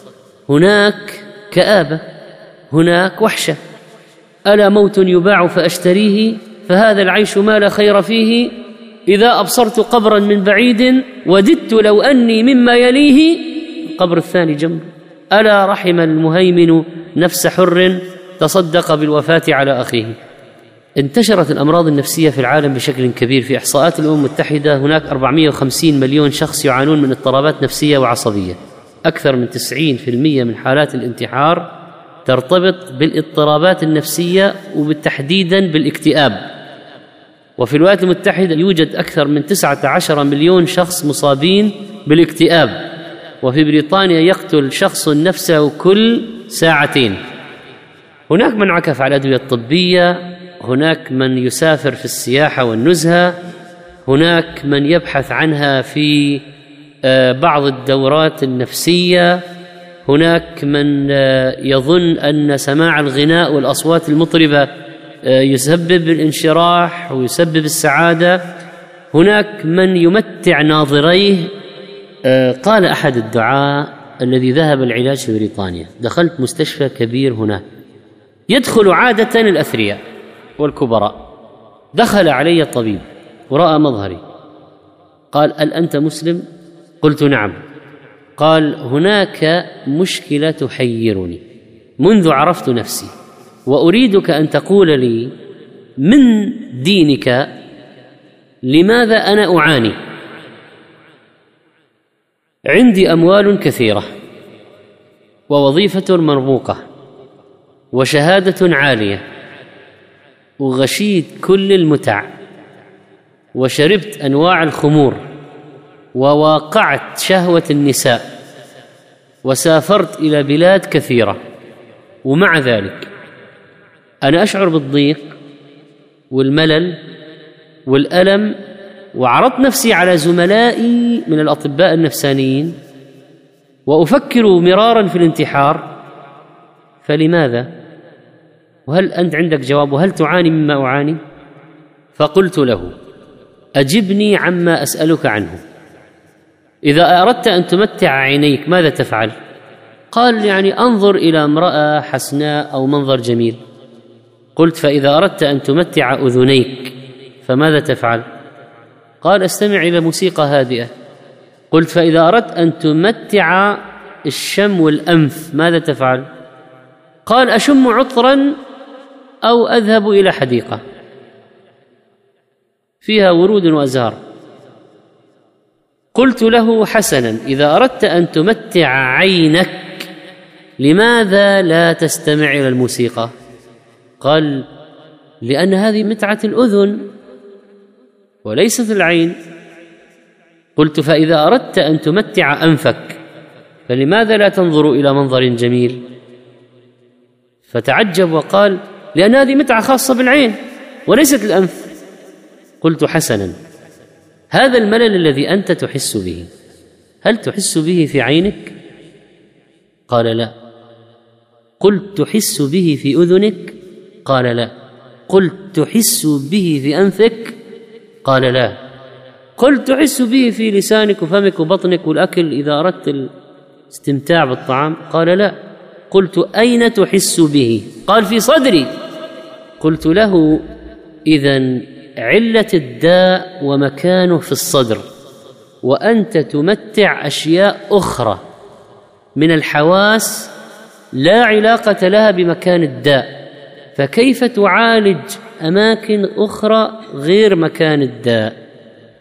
هناك كآبة، هناك وحشة. ألا موت يباع فأشتريه فهذا العيش ما لا خير فيه، إذا أبصرت قبرا من بعيد وددت لو أني مما يليه، القبر الثاني جنب. ألا رحم المهيمن نفس حر تصدق بالوفاة على أخيه. انتشرت الأمراض النفسية في العالم بشكل كبير. في إحصاءات الأمم المتحدة هناك أربعمائة وخمسين مليون شخص يعانون من اضطرابات نفسية وعصبية. أكثر من تسعين بالمئة من حالات الانتحار ترتبط بالاضطرابات النفسية وبالتحديدا بالاكتئاب. وفي الولايات المتحدة يوجد أكثر من تسعة عشر مليون شخص مصابين بالاكتئاب. وفي بريطانيا يقتل شخص نفسه كل ساعتين. هناك من عكف على الأدوية الطبية، هناك من يسافر في السياحة والنزهة، هناك من يبحث عنها في بعض الدورات النفسية، هناك من يظن أن سماع الغناء والأصوات المطربة يسبب الانشراح ويسبب السعادة، هناك من يمتع ناظريه. قال أحد الدعاة الذي ذهب العلاج في بريطانيا: دخلت مستشفى كبير هناك يدخل عادة الأثرياء والكبراء. دخل علي الطبيب ورأى مظهري، قال: هل أنت مسلم؟ قلت: نعم. قال: هناك مشكلة تحيرني منذ عرفت نفسي، وأريدك أن تقول لي من دينك لماذا أنا أعاني. عندي أموال كثيرة ووظيفة مرموقة وشهادة عالية، وغشيت كل المتع، وشربت أنواع الخمور، وواقعت شهوة النساء، وسافرت إلى بلاد كثيرة، ومع ذلك أنا أشعر بالضيق والملل والألم، وعرضت نفسي على زملائي من الأطباء النفسانيين، وأفكر مرارا في الانتحار. فلماذا؟ وهل أنت عندك جواب؟ وهل تعاني مما أعاني؟ فقلت له: أجبني عما أسألك عنه. إذا أردت أن تمتع عينيك ماذا تفعل؟ قال: يعني أنظر إلى امرأة حسناء أو منظر جميل. قلت: فإذا أردت أن تمتع أذنيك فماذا تفعل؟ قال: أستمع إلى موسيقى هادئة. قلت: فإذا أردت أن تمتع الشم والأنف ماذا تفعل؟ قال: أشم عطرا أو أذهب إلى حديقة فيها ورود وأزهار. قلت له: حسنا، إذا أردت أن تمتع عينك لماذا لا تستمع إلى الموسيقى؟ قال: لأن هذه متعة الأذن وليست العين. قلت: فإذا أردت أن تمتع أنفك فلماذا لا تنظر إلى منظر جميل؟ فتعجب وقال: لأن هذه متعة خاصة بالعين وليست الأنف. قلت: حسنا، هذا الملل الذي أنت تحس به هل تحس به في عينك؟ قال: لا. قلت: تحس به في أذنك؟ قال: لا. قلت: تحس به في أنفك؟ قال: لا. قلت: تحس به في لسانك وفمك وبطنك والأكل إذا أردت الاستمتاع بالطعام؟ قال: لا. قلت: أين تحس به؟ قال: في صدري. قلت له: إذن علة الداء ومكانه في الصدر، وأنت تمتع أشياء أخرى من الحواس لا علاقة لها بمكان الداء، فكيف تعالج أماكن أخرى غير مكان الداء؟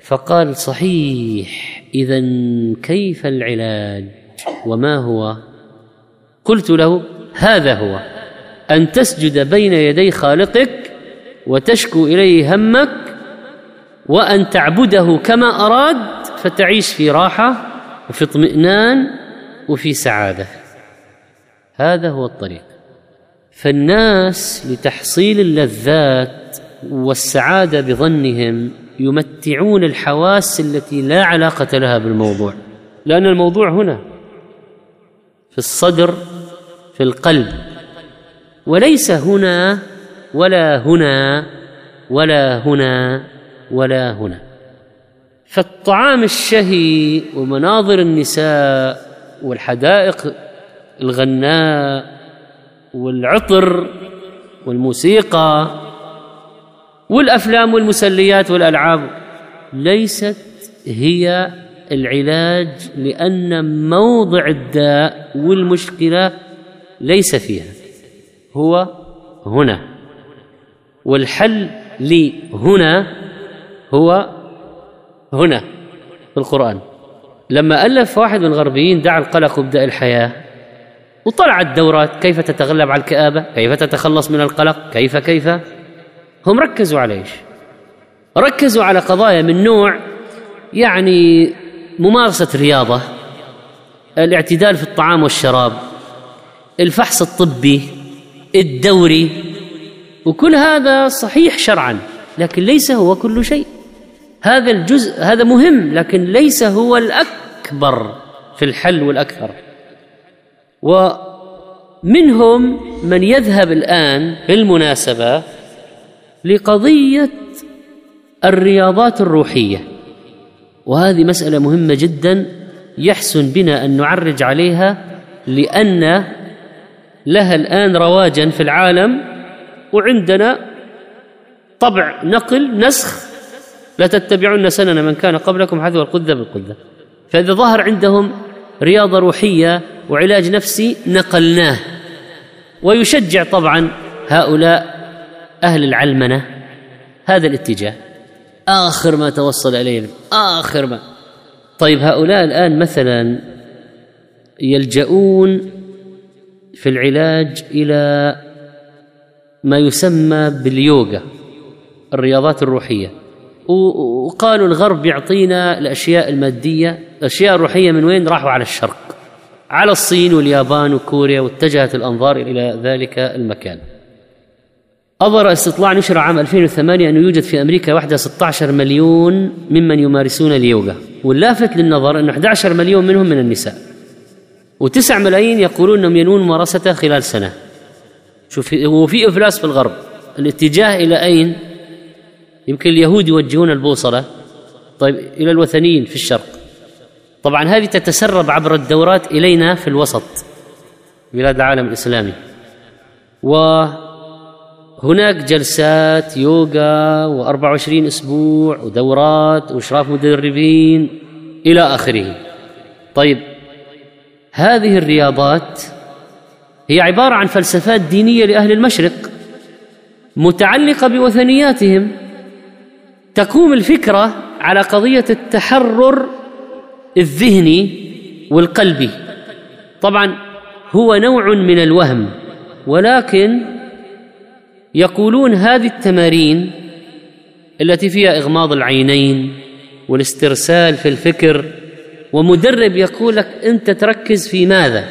فقال: صحيح، إذن كيف العلاج وما هو؟ قلت له: هذا هو، أن تسجد بين يدي خالقك وتشكو إليه همك، وأن تعبده كما أراد، فتعيش في راحة وفي اطمئنان وفي سعادة. هذا هو الطريق. فالناس لتحصيل اللذات والسعادة بظنهم يمتعون الحواس التي لا علاقة لها بالموضوع، لأن الموضوع هنا في الصدر، في القلب، وليس هنا ولا هنا ولا هنا ولا هنا. فالطعام الشهي ومناظر النساء والحدائق الغناء والعطر والموسيقى والأفلام والمسليات والألعاب ليست هي العلاج، لأن موضع الداء والمشكلة ليس فيها، هو هنا، والحل لهنا هو هنا في القرآن. لما ألف واحد من الغربيين دع القلق وابدأ الحياة، وطلعت دورات كيف تتغلب على الكآبة، كيف تتخلص من القلق، كيف كيف هم ركزوا على ايش؟ ركزوا على قضايا من نوع يعني ممارسة رياضة، الاعتدال في الطعام والشراب، الفحص الطبي الدوري، وكل هذا صحيح شرعا، لكن ليس هو كل شيء. هذا الجزء هذا مهم، لكن ليس هو الأكبر في الحل والأكثر. ومنهم من يذهب الآن بالمناسبة لقضية الرياضات الروحية، وهذه مسألة مهمة جدا يحسن بنا أن نعرج عليها، لأن لها الآن رواجا في العالم، وعندنا طبع نقل نسخ: لا تتبعون سنن من كان قبلكم حذو القذة بالقذة. فإذا ظهر عندهم رياضة روحية وعلاج نفسي نقلناه، ويشجع طبعا هؤلاء أهل العلمنة هذا الاتجاه، آخر ما توصل إليه آخر ما. طيب هؤلاء الآن مثلا يلجؤون في العلاج إلى ما يسمى باليوغا، الرياضات الروحية، وقالوا الغرب يعطينا الأشياء المادية، الأشياء الروحية من وين؟ راحوا على الشرق، على الصين واليابان وكوريا، واتجهت الأنظار إلى ذلك المكان. أظهر استطلاع نشر عام ألفين وثمانية أنه يوجد في أمريكا وحده ستة عشر مليون ممن يمارسون اليوغا، واللافت للنظر أنه أحد عشر مليون منهم من النساء، وتسع ملايين يقولون أنهم ينوون ممارسته خلال سنة. شوف، وفي إفلاس في الغرب، الاتجاه إلى أين؟ يمكن اليهود يوجهون البوصلة، طيب إلى الوثنيين في الشرق. طبعا هذه تتسرب عبر الدورات إلينا في الوسط، بلاد العالم الإسلامي، وهناك جلسات يوغا وأربعة وعشرين أسبوع ودورات وإشراف مدربين إلى آخره. طيب هذه الرياضات هي عبارة عن فلسفات دينية لأهل المشرق متعلقة بوثنياتهم، تقوم الفكرة على قضية التحرر الذهني والقلبي. طبعا هو نوع من الوهم، ولكن يقولون هذه التمارين التي فيها إغماض العينين والاسترسال في الفكر، ومدرب يقول لك أنت تركز في ماذا،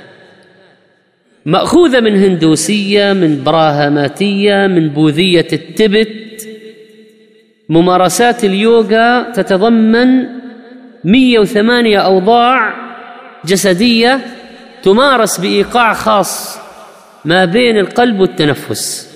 مأخوذة من هندوسية، من براهماتية، من بوذية التبت. ممارسات اليوغا تتضمن مئة وثمانية أوضاع جسدية تمارس بإيقاع خاص ما بين القلب والتنفس،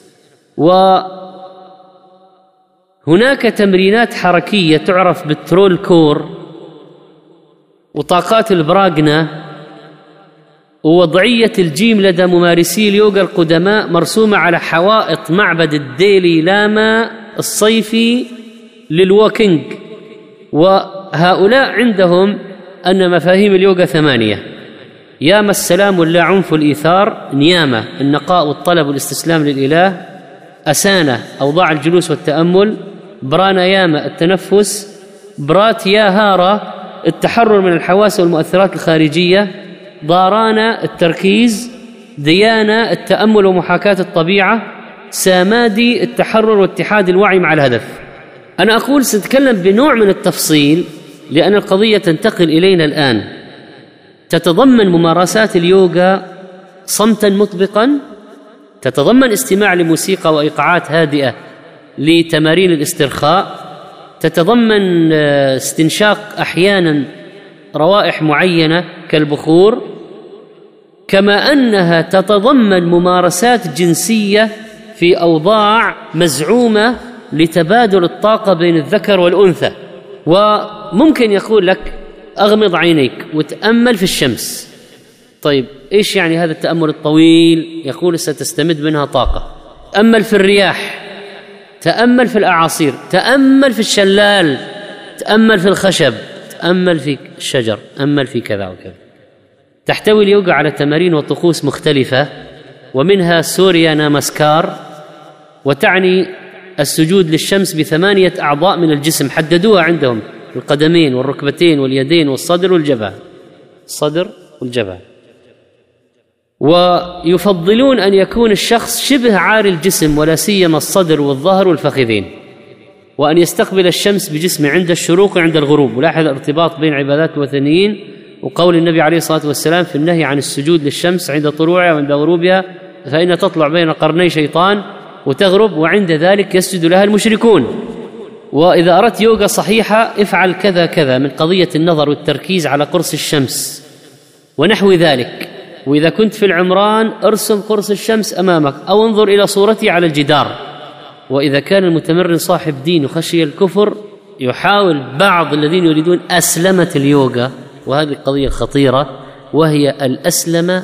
وهناك تمرينات حركية تعرف بالترول كور وطاقات البراغنا ووضعية الجيم لدى ممارسي اليوغا القدماء مرسومة على حوائط معبد الديلي لاما الصيفي للووكينج. وهؤلاء عندهم أن مفاهيم اليوغا ثمانية: ياما السلام واللا عنف والإيثار، نياما النقاء والطلب والاستسلام للإله، أسانة أوضاع الجلوس والتأمل، براناياما التنفس، براتياهارا التحرر من الحواس والمؤثرات الخارجية، ضارانا التركيز، ديانا التأمل ومحاكاة الطبيعة، سامادي التحرر واتحاد الوعي مع الهدف. أنا أقول سنتكلم بنوع من التفصيل لأن القضية تنتقل إلينا الآن. تتضمن ممارسات اليوغا صمتا مطبقا، تتضمن استماع لموسيقى وإيقاعات هادئة لتمارين الاسترخاء، تتضمن استنشاق أحيانا روائح معينة كالبخور، كما أنها تتضمن ممارسات جنسية في أوضاع مزعومة لتبادل الطاقة بين الذكر والأنثى. وممكن يقول لك أغمض عينيك وتأمل في الشمس. طيب إيش يعني هذا التأمل الطويل؟ يقول ستستمد منها طاقة. تأمل في الرياح، تأمل في الأعاصير، تأمل في الشلال، تأمل في الخشب، تأمل في الشجر، تأمل في كذا وكذا. تحتوي اليوغا على تمارين وطقوس مختلفة، ومنها سوريا ناماسكار، وتعني السجود للشمس بثمانية أعضاء من الجسم حددوها عندهم: القدمين والركبتين واليدين والصدر والجبهة، الصدر والجبهة. ويفضلون أن يكون الشخص شبه عاري الجسم، ولا سيما الصدر والظهر والفخذين، وأن يستقبل الشمس بجسمه عند الشروق وعند الغروب. ولاحظ الارتباط بين عبادات الوثنيين وقول النبي عليه الصلاة والسلام في النهي عن السجود للشمس عند طلوعها وعند غروبها، فإن تطلع بين قرني شيطان وتغرب، وعند ذلك يسجد لها المشركون. وإذا أردت يوغا صحيحة افعل كذا كذا، من قضية النظر والتركيز على قرص الشمس ونحو ذلك. وإذا كنت في العمران ارسم قرص الشمس أمامك أو انظر إلى صورتي على الجدار. وإذا كان المتمرن صاحب دين وخشي الكفر، يحاول بعض الذين يريدون أسلمة اليوغا، وهذه قضية خطيرة، وهي الأسلمة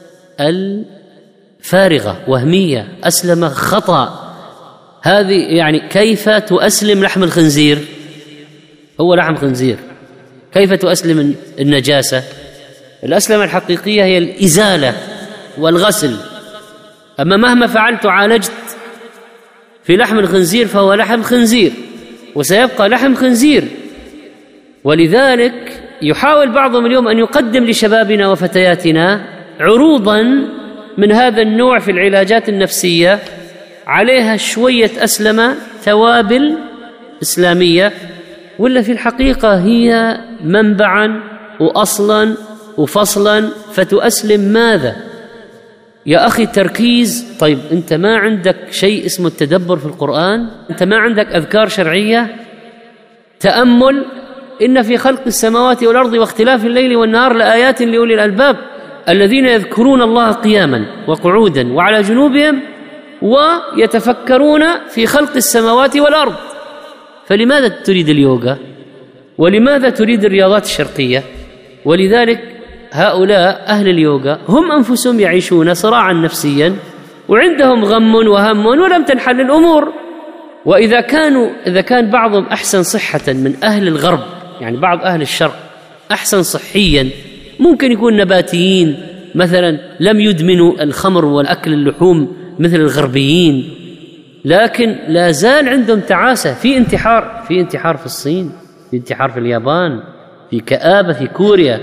الفارغة وهمية، أسلمة خطأ. هذه يعني كيف تؤسلم لحم الخنزير؟ هو لحم خنزير. كيف تؤسلم النجاسة؟ الأسلمة الحقيقية هي الإزالة والغسل. أما مهما فعلت عالجت في لحم الخنزير فهو لحم خنزير وسيبقى لحم خنزير. ولذلك يحاول بعضهم اليوم أن يقدم لشبابنا وفتياتنا عروضا من هذا النوع في العلاجات النفسية، عليها شوية أسلمة، توابل إسلامية، ولا في الحقيقة هي منبعا وأصلا وفصلا فتؤسلم ماذا؟ يا أخي تركيز. طيب أنت ما عندك شيء اسمه التدبر في القرآن؟ أنت ما عندك أذكار شرعية؟ تأمل. إن في خلق السماوات والأرض واختلاف الليل والنهار لآيات لأولي الألباب الذين يذكرون الله قياما وقعودا وعلى جنوبهم ويتفكرون في خلق السماوات والأرض. فلماذا تريد اليوغا؟ ولماذا تريد الرياضات الشرقية؟ ولذلك هؤلاء أهل اليوغا هم أنفسهم يعيشون صراعا نفسيا، وعندهم غم وهم ولم تنحل الأمور. وإذا كانوا إذا كان بعضهم أحسن صحة من أهل الغرب، يعني بعض أهل الشرق أحسن صحيا، ممكن يكون نباتيين مثلا، لم يدمنوا الخمر والأكل اللحوم مثل الغربيين، لكن لا زال عندهم تعاسة، في انتحار في انتحار في الصين، في انتحار في اليابان، في كآبة في كوريا.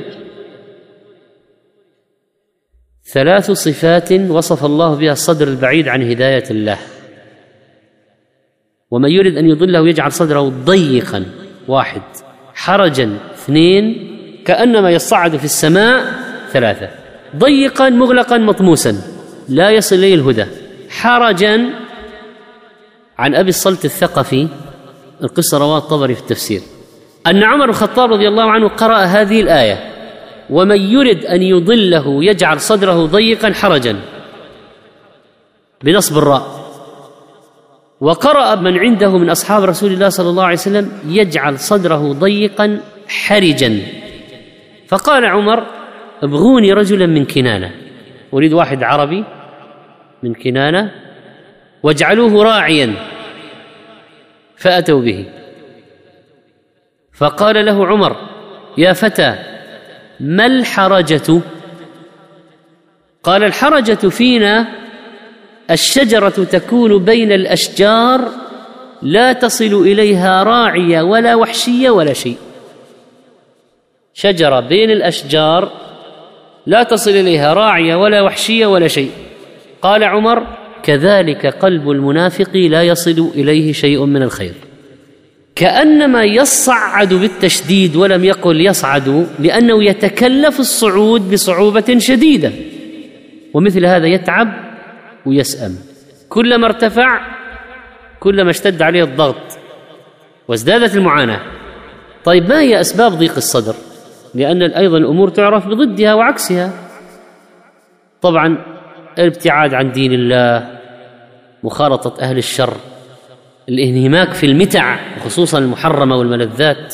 ثلاث صفات وصف الله بها الصدر البعيد عن هداية الله. ومن يريد أن يضله يجعل صدره ضيقا، واحد، حرجا، اثنين، كأنما يصعد في السماء، ثلاثة، ضيقا مغلقا مطموسا لا يصل إليه الهدى. حرجا عن أبي الصلت الثقفي، القصة رواه الطبري في التفسير، أن عمر الخطاب رضي الله عنه قرأ هذه الآية: ومن يرد أن يضله يجعل صدره ضيقا حرجا، بنصب الراء. وقرأ من عنده من أصحاب رسول الله صلى الله عليه وسلم: يجعل صدره ضيقا حرجا. فقال عمر: ابغوني رجلا من كنانة، أريد واحد عربي من كنانة، واجعلوه راعيا. فأتوا به، فقال له عمر: يا فتى، ما الحرجة؟ قال: الحرجة فينا الشجرة تكون بين الأشجار لا تصل إليها راعية ولا وحشية ولا شيء. شجرة بين الأشجار لا تصل إليها راعية ولا وحشية ولا شيء. قال عمر: كذلك قلب المنافق لا يصل إليه شيء من الخير. كأنما يصعد بالتشديد ولم يقل يصعد، لأنه يتكلف الصعود بصعوبة شديدة، ومثل هذا يتعب ويسأم. كلما ارتفع كلما اشتد عليه الضغط وازدادت المعاناة. طيب، ما هي أسباب ضيق الصدر؟ لأن أيضا الأمور تعرف بضدها وعكسها. طبعا الابتعاد عن دين الله، مخالطة أهل الشر، الانهماك في المتع خصوصا المحرمة والملذات،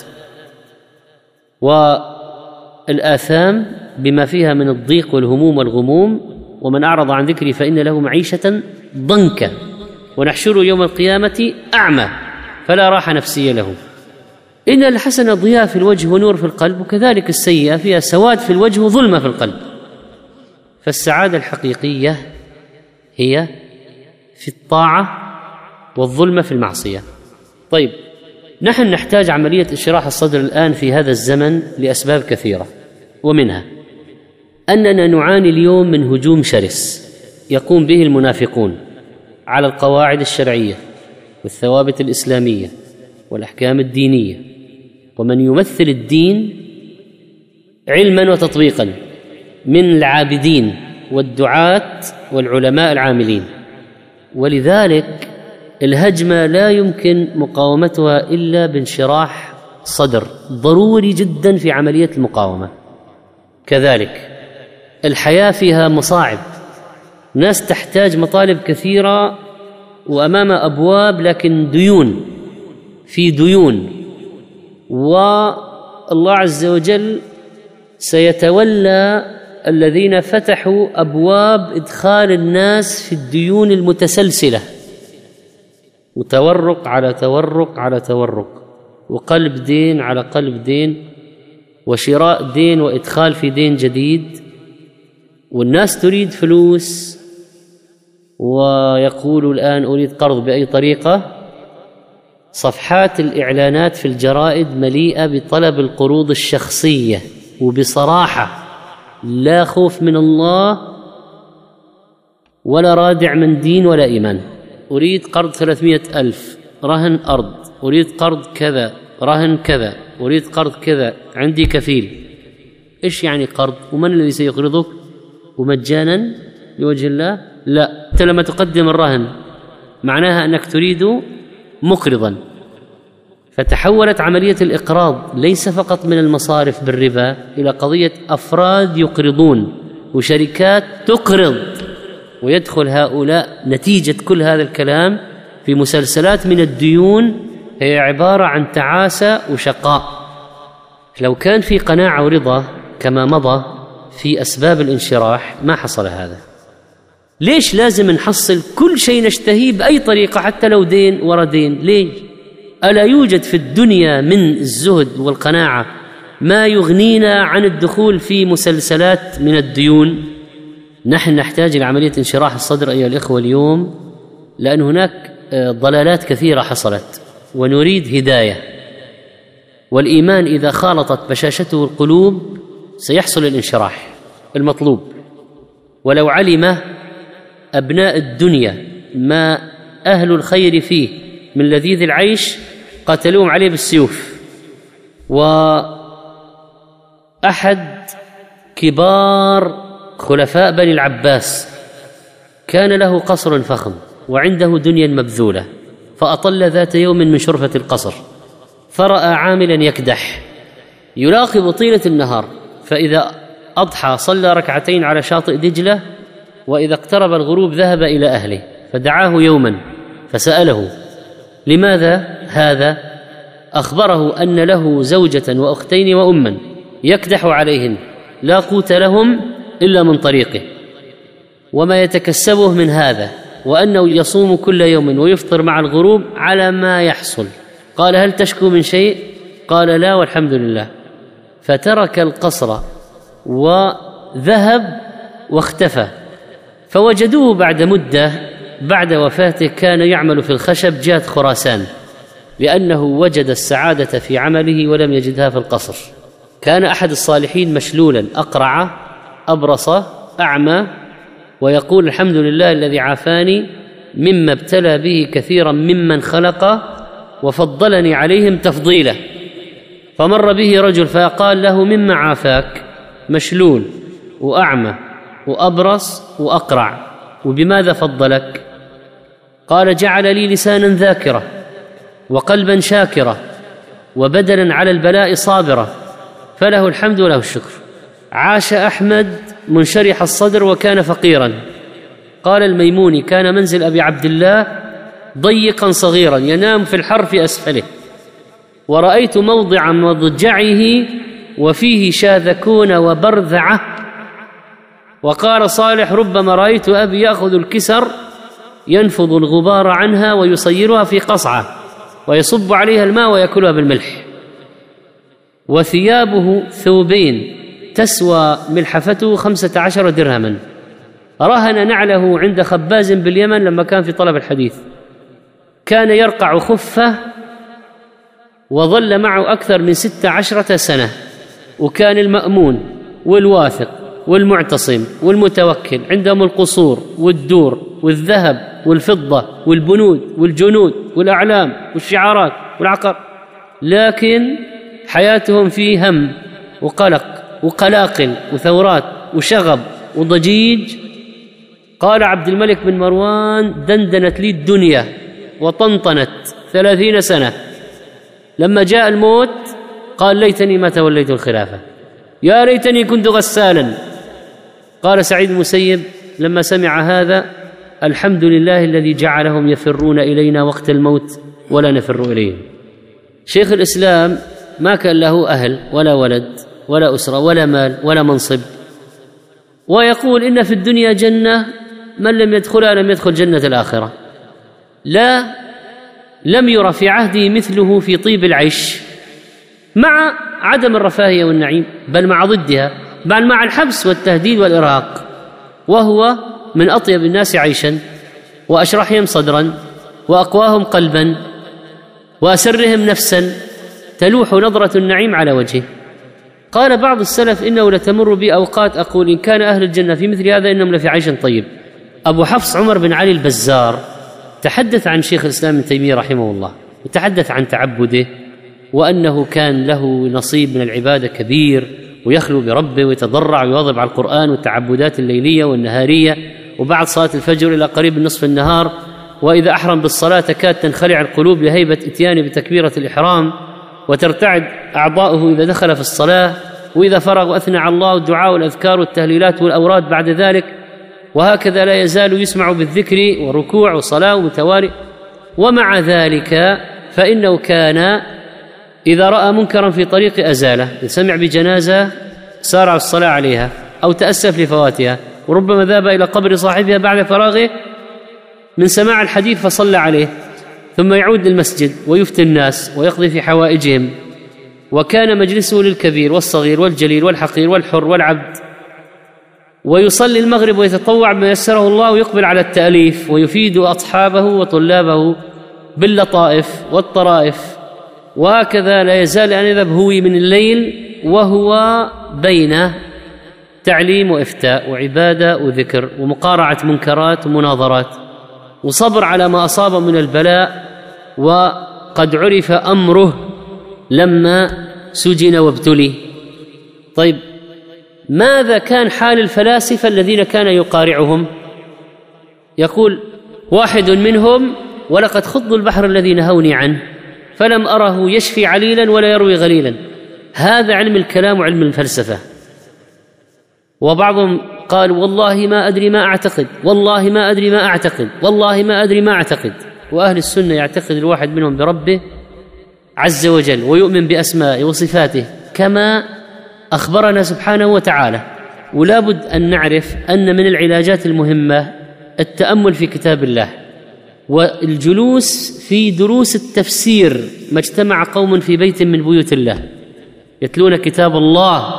والآثام بما فيها من الضيق والهموم والغموم. ومن أعرض عن ذكري فإن له معيشة ضنكا ونحشره يوم القيامة أعمى فلا راحة نفسية له. إن الحسنة ضياء في الوجه ونور في القلب، وكذلك السيئة فيها سواد في الوجه وظلمة في القلب. فالسعادة الحقيقية هي في الطاعة والظلمة في المعصية. طيب، نحن نحتاج عملية انشراح الصدر الآن في هذا الزمن لأسباب كثيرة، ومنها أننا نعاني اليوم من هجوم شرس يقوم به المنافقون على القواعد الشرعية والثوابت الإسلامية والأحكام الدينية، ومن يمثل الدين علما وتطبيقا من العابدين والدعاة والعلماء العاملين. ولذلك الهجمة لا يمكن مقاومتها إلا بانشراح صدر، ضروري جدا في عملية المقاومة. كذلك الحياة فيها مصاعب، ناس تحتاج مطالب كثيرة وأمام أبواب، لكن ديون في ديون، والله عز وجل سيتولى الذين فتحوا أبواب إدخال الناس في الديون المتسلسلة، وتورق على تورق على تورق، وقلب دين على قلب دين، وشراء دين وإدخال في دين جديد. والناس تريد فلوس، ويقول الآن أريد قرض بأي طريقة. صفحات الإعلانات في الجرائد مليئة بطلب القروض الشخصية، وبصراحة لا خوف من الله ولا رادع من دين ولا إيمان. أريد قرض ثلاثمائة ألف رهن أرض، أريد قرض كذا رهن كذا، أريد قرض كذا، عندي كفيل. إيش يعني قرض؟ ومن الذي سيقرضك؟ ومجانا لوجه الله؟ لا، أنت لما تقدم الرهن معناها أنك تريد مقرضا. فتحولت عملية الإقراض ليس فقط من المصارف بالربا إلى قضية أفراد يقرضون وشركات تقرض، ويدخل هؤلاء نتيجة كل هذا الكلام في مسلسلات من الديون هي عبارة عن تعاسة وشقاء. لو كان في قناعة ورضا كما مضى في أسباب الانشراح ما حصل هذا. ليش لازم نحصل كل شيء نشتهيه بأي طريقة حتى لو دين ورا دين؟ ليش؟ ألا يوجد في الدنيا من الزهد والقناعة ما يغنينا عن الدخول في مسلسلات من الديون؟ نحن نحتاج لعملية انشراح الصدر أيها الإخوة اليوم، لأن هناك ضلالات كثيرة حصلت ونريد هداية. والإيمان إذا خالطت بشاشته القلوب سيحصل الانشراح المطلوب. ولو علم أبناء الدنيا ما أهل الخير فيه من لذيذ العيش قاتلوهم عليه بالسيوف. وأحد كبار خلفاء بني العباس كان له قصر فخم وعنده دنيا مبذولة، فأطل ذات يوم من شرفة القصر، فرأى عاملا يكدح يراقب طيلة النهار، فإذا أضحى صلى ركعتين على شاطئ دجلة، وإذا اقترب الغروب ذهب إلى أهله. فدعاه يوما فسأله: لماذا هذا؟ أخبره أن له زوجة وأختين وأما يكدح عليهن، لا قوت لهم إلا من طريقه، وما يتكسبه من هذا، وأنه يصوم كل يوم ويفطر مع الغروب على ما يحصل. قال: هل تشكو من شيء؟ قال: لا والحمد لله. فترك القصر وذهب واختفى، فوجدوه بعد مدة بعد وفاته كان يعمل في الخشب جهة خراسان، لأنه وجد السعادة في عمله ولم يجدها في القصر. كان أحد الصالحين مشلولا أقرع أبرص أعمى، ويقول: الحمد لله الذي عافاني مما ابتلى به كثيرا ممن خلق وفضلني عليهم تفضيلا. فمر به رجل فقال له: مما عافاك؟ مشلول وأعمى وأبرص وأقرع، وبماذا فضلك؟ قال: جعل لي لسانا ذاكرة وقلبا شاكرة وبدنا على البلاء صابرة، فله الحمد وله الشكر. عاش أحمد منشرح الصدر وكان فقيرا. قال الميموني: كان منزل أبي عبد الله ضيقا صغيرا ينام في الحر في أسفله، ورأيت موضع مضجعه وفيه شاذكون وبرذعة. وقال صالح: ربما رأيت أبي يأخذ الكسر ينفض الغبار عنها ويصيرها في قصعة ويصب عليها الماء ويأكلها بالملح، وثيابه ثوبين تسوى ملحفته خمسة عشر درهما. رهن نعله عند خباز باليمن لما كان في طلب الحديث. كان يرقع خفه وظل معه أكثر من ست عشرة سنة، وكان المأمون والواثق والمعتصم والمتوكل عندهم القصور والدور والذهب والفضة والبنود والجنود والأعلام والشعارات والعقر، لكن حياتهم في هم وقلق وقلاقل وثورات وشغب وضجيج. قال عبد الملك بن مروان: دندنت لي الدنيا وطنطنت ثلاثين سنة، لما جاء الموت قال: ليتني ما توليت الخلافة، يا ليتني كنت غسالا. قال سعيد المسيب لما سمع هذا: الحمد لله الذي جعلهم يفرون إلينا وقت الموت ولا نفر إليهم. شيخ الإسلام ما كان له أهل ولا ولد ولا أسرة ولا مال ولا منصب، ويقول: إن في الدنيا جنة من لم يدخلها لم يدخل جنة الآخرة. لا، لم ير في عهده مثله في طيب العيش مع عدم الرفاهية والنعيم، بل مع ضدها، بل مع الحبس والتهديد والإرهاق، وهو من أطيب الناس عيشا وأشرحهم صدرا وأقواهم قلبا وأسرهم نفسا، تلوح نظرة النعيم على وجهه. قال بعض السلف: إنه لتمر بي أوقات أقول إن كان أهل الجنة في مثل هذا إنهم لفي عيش طيب. أبو حفص عمر بن علي البزار تحدث عن شيخ الإسلام ابن تيمية رحمه الله، وتحدث عن تعبده، وأنه كان له نصيب من العبادة كبير، ويخلو بربه ويتضرع ويواظب على القرآن والتعبدات الليلية والنهارية، وبعد صلاة الفجر إلى قريب نصف النهار، وإذا أحرم بالصلاة تكاد تنخلع القلوب لهيبة إتيان بتكبيرة الإحرام، وترتعد أعضاؤه إذا دخل في الصلاة، وإذا فرغ أثنى على الله الدعاء والأذكار والتهليلات والأوراد بعد ذلك، وهكذا لا يزال يسمع بالذكر والركوع والصلاة ومتوالي. ومع ذلك فإنه كان إذا رأى منكرا في طريق أزاله، إن سمع بجنازة سارع الصلاة عليها أو تأسف لفواتها، وربما ذهب إلى قبر صاحبها بعد فراغه من سماع الحديث فصلى عليه، ثم يعود للمسجد ويفتي الناس ويقضي في حوائجهم. وكان مجلسه للكبير والصغير والجليل والحقير والحر والعبد، ويصلي المغرب ويتطوع بما يسره الله، ويقبل على التأليف ويفيد أصحابه وطلابه باللطائف والطرائف. وهكذا لا يزال أن يذهب هوي من الليل وهو بين تعليم وإفتاء وعبادة وذكر ومقارعة منكرات ومناظرات وصبر على ما أصاب من البلاء. وقد عرف أمره لما سجن وابتلي. طيب، ماذا كان حال الفلاسفة الذين كان يقارعهم؟ يقول واحد منهم: ولقد خضوا البحر الذي نهوني عنه فلم أره يشفي عليلا ولا يروي غليلا. هذا علم الكلام وعلم الفلسفة. وبعضهم قال: والله ما أدري ما أعتقد، والله ما أدري ما أعتقد، والله ما أدري ما أعتقد. وأهل السنة يعتقد الواحد منهم بربه عز وجل، ويؤمن بأسمائه وصفاته كما أخبرنا سبحانه وتعالى. ولا بد أن نعرف أن من العلاجات المهمة التأمل في كتاب الله، والجلوس في دروس التفسير. ما اجتمع قوم في بيت من بيوت الله يتلون كتاب الله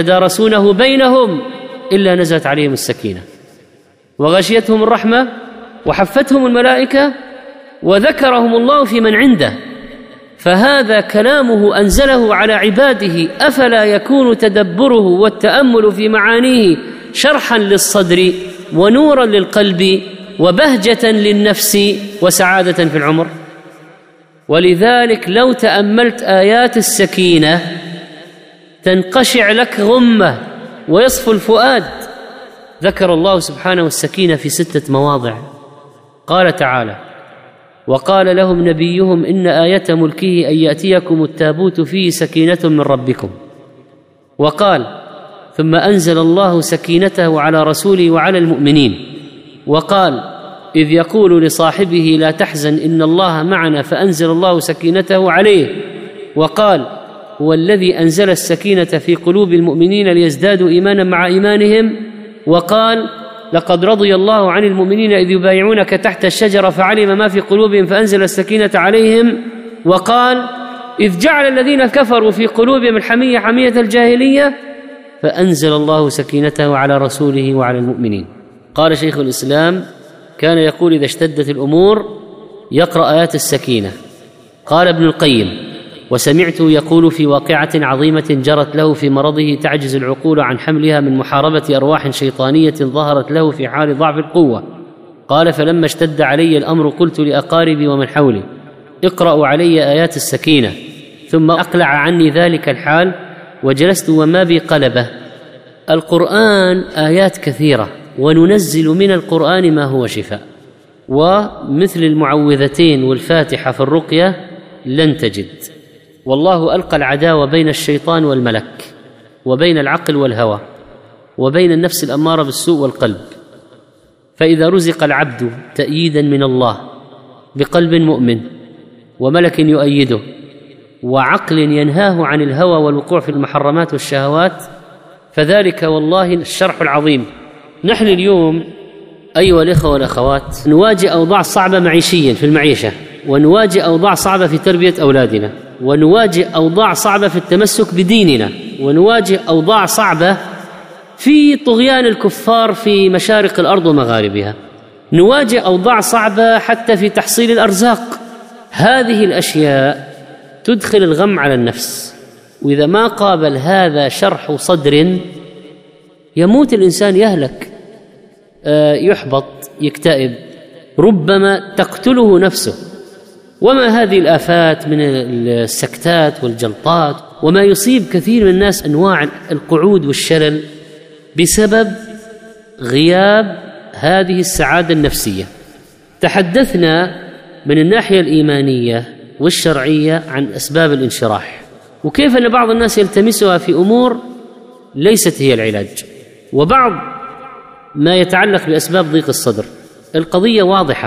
ويتدارسونه بينهم إلا نزلت عليهم السكينة وغشيتهم الرحمة وحفتهم الملائكة وذكرهم الله في من عنده، فهذا كلامه أنزله على عباده، أفلا يكون تدبره والتأمل في معانيه شرحا للصدر ونورا للقلب وبهجة للنفس وسعادة في العمر؟ ولذلك لو تأملت آيات السكينة تنقشع لك غمة ويصفو الفؤاد. ذكر الله سبحانه السكينة في ستة مواضع. قال تعالى: وقال لهم نبيهم إن آية ملكه أن يأتيكم التابوت فيه سكينة من ربكم. وقال: ثم أنزل الله سكينته على رسوله وعلى المؤمنين. وقال: إذ يقول لصاحبه لا تحزن إن الله معنا فأنزل الله سكينته عليه. وقال: هو الذي أنزل السكينة في قلوب المؤمنين ليزدادوا إيمانا مع إيمانهم. وقال: لقد رضي الله عن المؤمنين إذ يبايعونك تحت الشجرة فعلم ما في قلوبهم فأنزل السكينة عليهم. وقال: إذ جعل الذين كفروا في قلوبهم الحمية حمية الجاهلية فأنزل الله سكينته على رسوله وعلى المؤمنين. قال شيخ الإسلام: كان يقول إذا اشتدت الأمور يقرأ آيات السكينة. قال ابن القيم: وسمعته يقول في واقعة عظيمة جرت له في مرضه تعجز العقول عن حملها من محاربة أرواح شيطانية ظهرت له في حال ضعف القوة. قال: فلما اشتد علي الأمر قلت لأقاربي ومن حولي: اقرأوا علي آيات السكينة. ثم أقلع عني ذلك الحال وجلست وما بي قلبه. القرآن آيات كثيرة، وننزل من القرآن ما هو شفاء، ومثل المعوذتين والفاتحة في الرقية لن تجد. والله ألقى العداوة بين الشيطان والملك، وبين العقل والهوى، وبين النفس الأمارة بالسوء والقلب. فإذا رزق العبد تأييدا من الله بقلب مؤمن وملك يؤيده وعقل ينهاه عن الهوى والوقوع في المحرمات والشهوات فذلك والله الشرح العظيم. نحن اليوم أيها الإخوة والأخوات نواجه أوضاع صعبة معيشيا في المعيشة، ونواجه أوضاع صعبة في تربية أولادنا، ونواجه أوضاع صعبة في التمسك بديننا، ونواجه أوضاع صعبة في طغيان الكفار في مشارق الأرض ومغاربها، نواجه أوضاع صعبة حتى في تحصيل الأرزاق. هذه الأشياء تدخل الغم على النفس، وإذا ما قابل هذا شرح صدر يموت الإنسان، يهلك، يحبط، يكتئب، ربما تقتله نفسه. وما هذه الآفات من السكتات والجلطات، وما يصيب كثير من الناس أنواع القعود والشلل بسبب غياب هذه السعادة النفسية. تحدثنا من الناحية الإيمانية والشرعية عن أسباب الانشراح، وكيف أن بعض الناس يلتمسها في أمور ليست هي العلاج، وبعض ما يتعلق بأسباب ضيق الصدر. القضية واضحة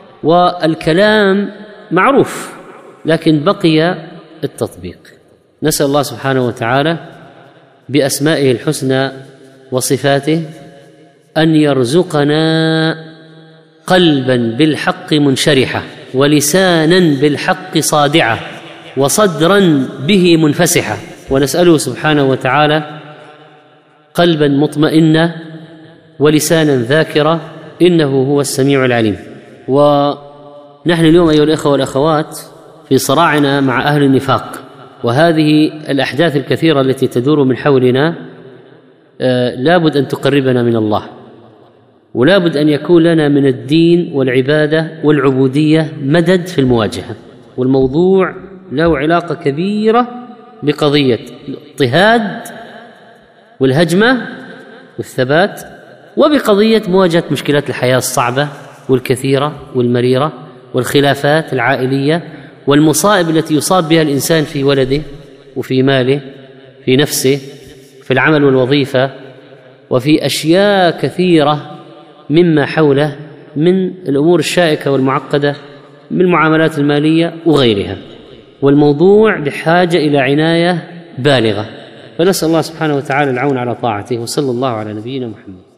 والكلام معروف، لكن بقي التطبيق. نسأل الله سبحانه وتعالى بأسمائه الحسنى وصفاته أن يرزقنا قلبا بالحق منشرحا، ولسانا بالحق صادعا، وصدرا به منفسحا، ونسأله سبحانه وتعالى قلبا مطمئنا ولسانا ذاكرا، إنه هو السميع العليم. ونحن اليوم أيها الإخوة والأخوات في صراعنا مع أهل النفاق، وهذه الأحداث الكثيرة التي تدور من حولنا آه لابد أن تقربنا من الله، ولابد أن يكون لنا من الدين والعبادة والعبودية مدد في المواجهة. والموضوع له علاقة كبيرة بقضية الاضطهاد والهجمة والثبات، وبقضية مواجهة مشكلات الحياة الصعبة والكثيرة والمريرة، والخلافات العائلية، والمصائب التي يصاب بها الإنسان في ولده وفي ماله، في نفسه، في العمل والوظيفة، وفي أشياء كثيرة مما حوله من الأمور الشائكة والمعقدة من المعاملات المالية وغيرها. والموضوع بحاجة إلى عناية بالغة، فنسأل الله سبحانه وتعالى العون على طاعته، وصلى الله على نبينا محمد.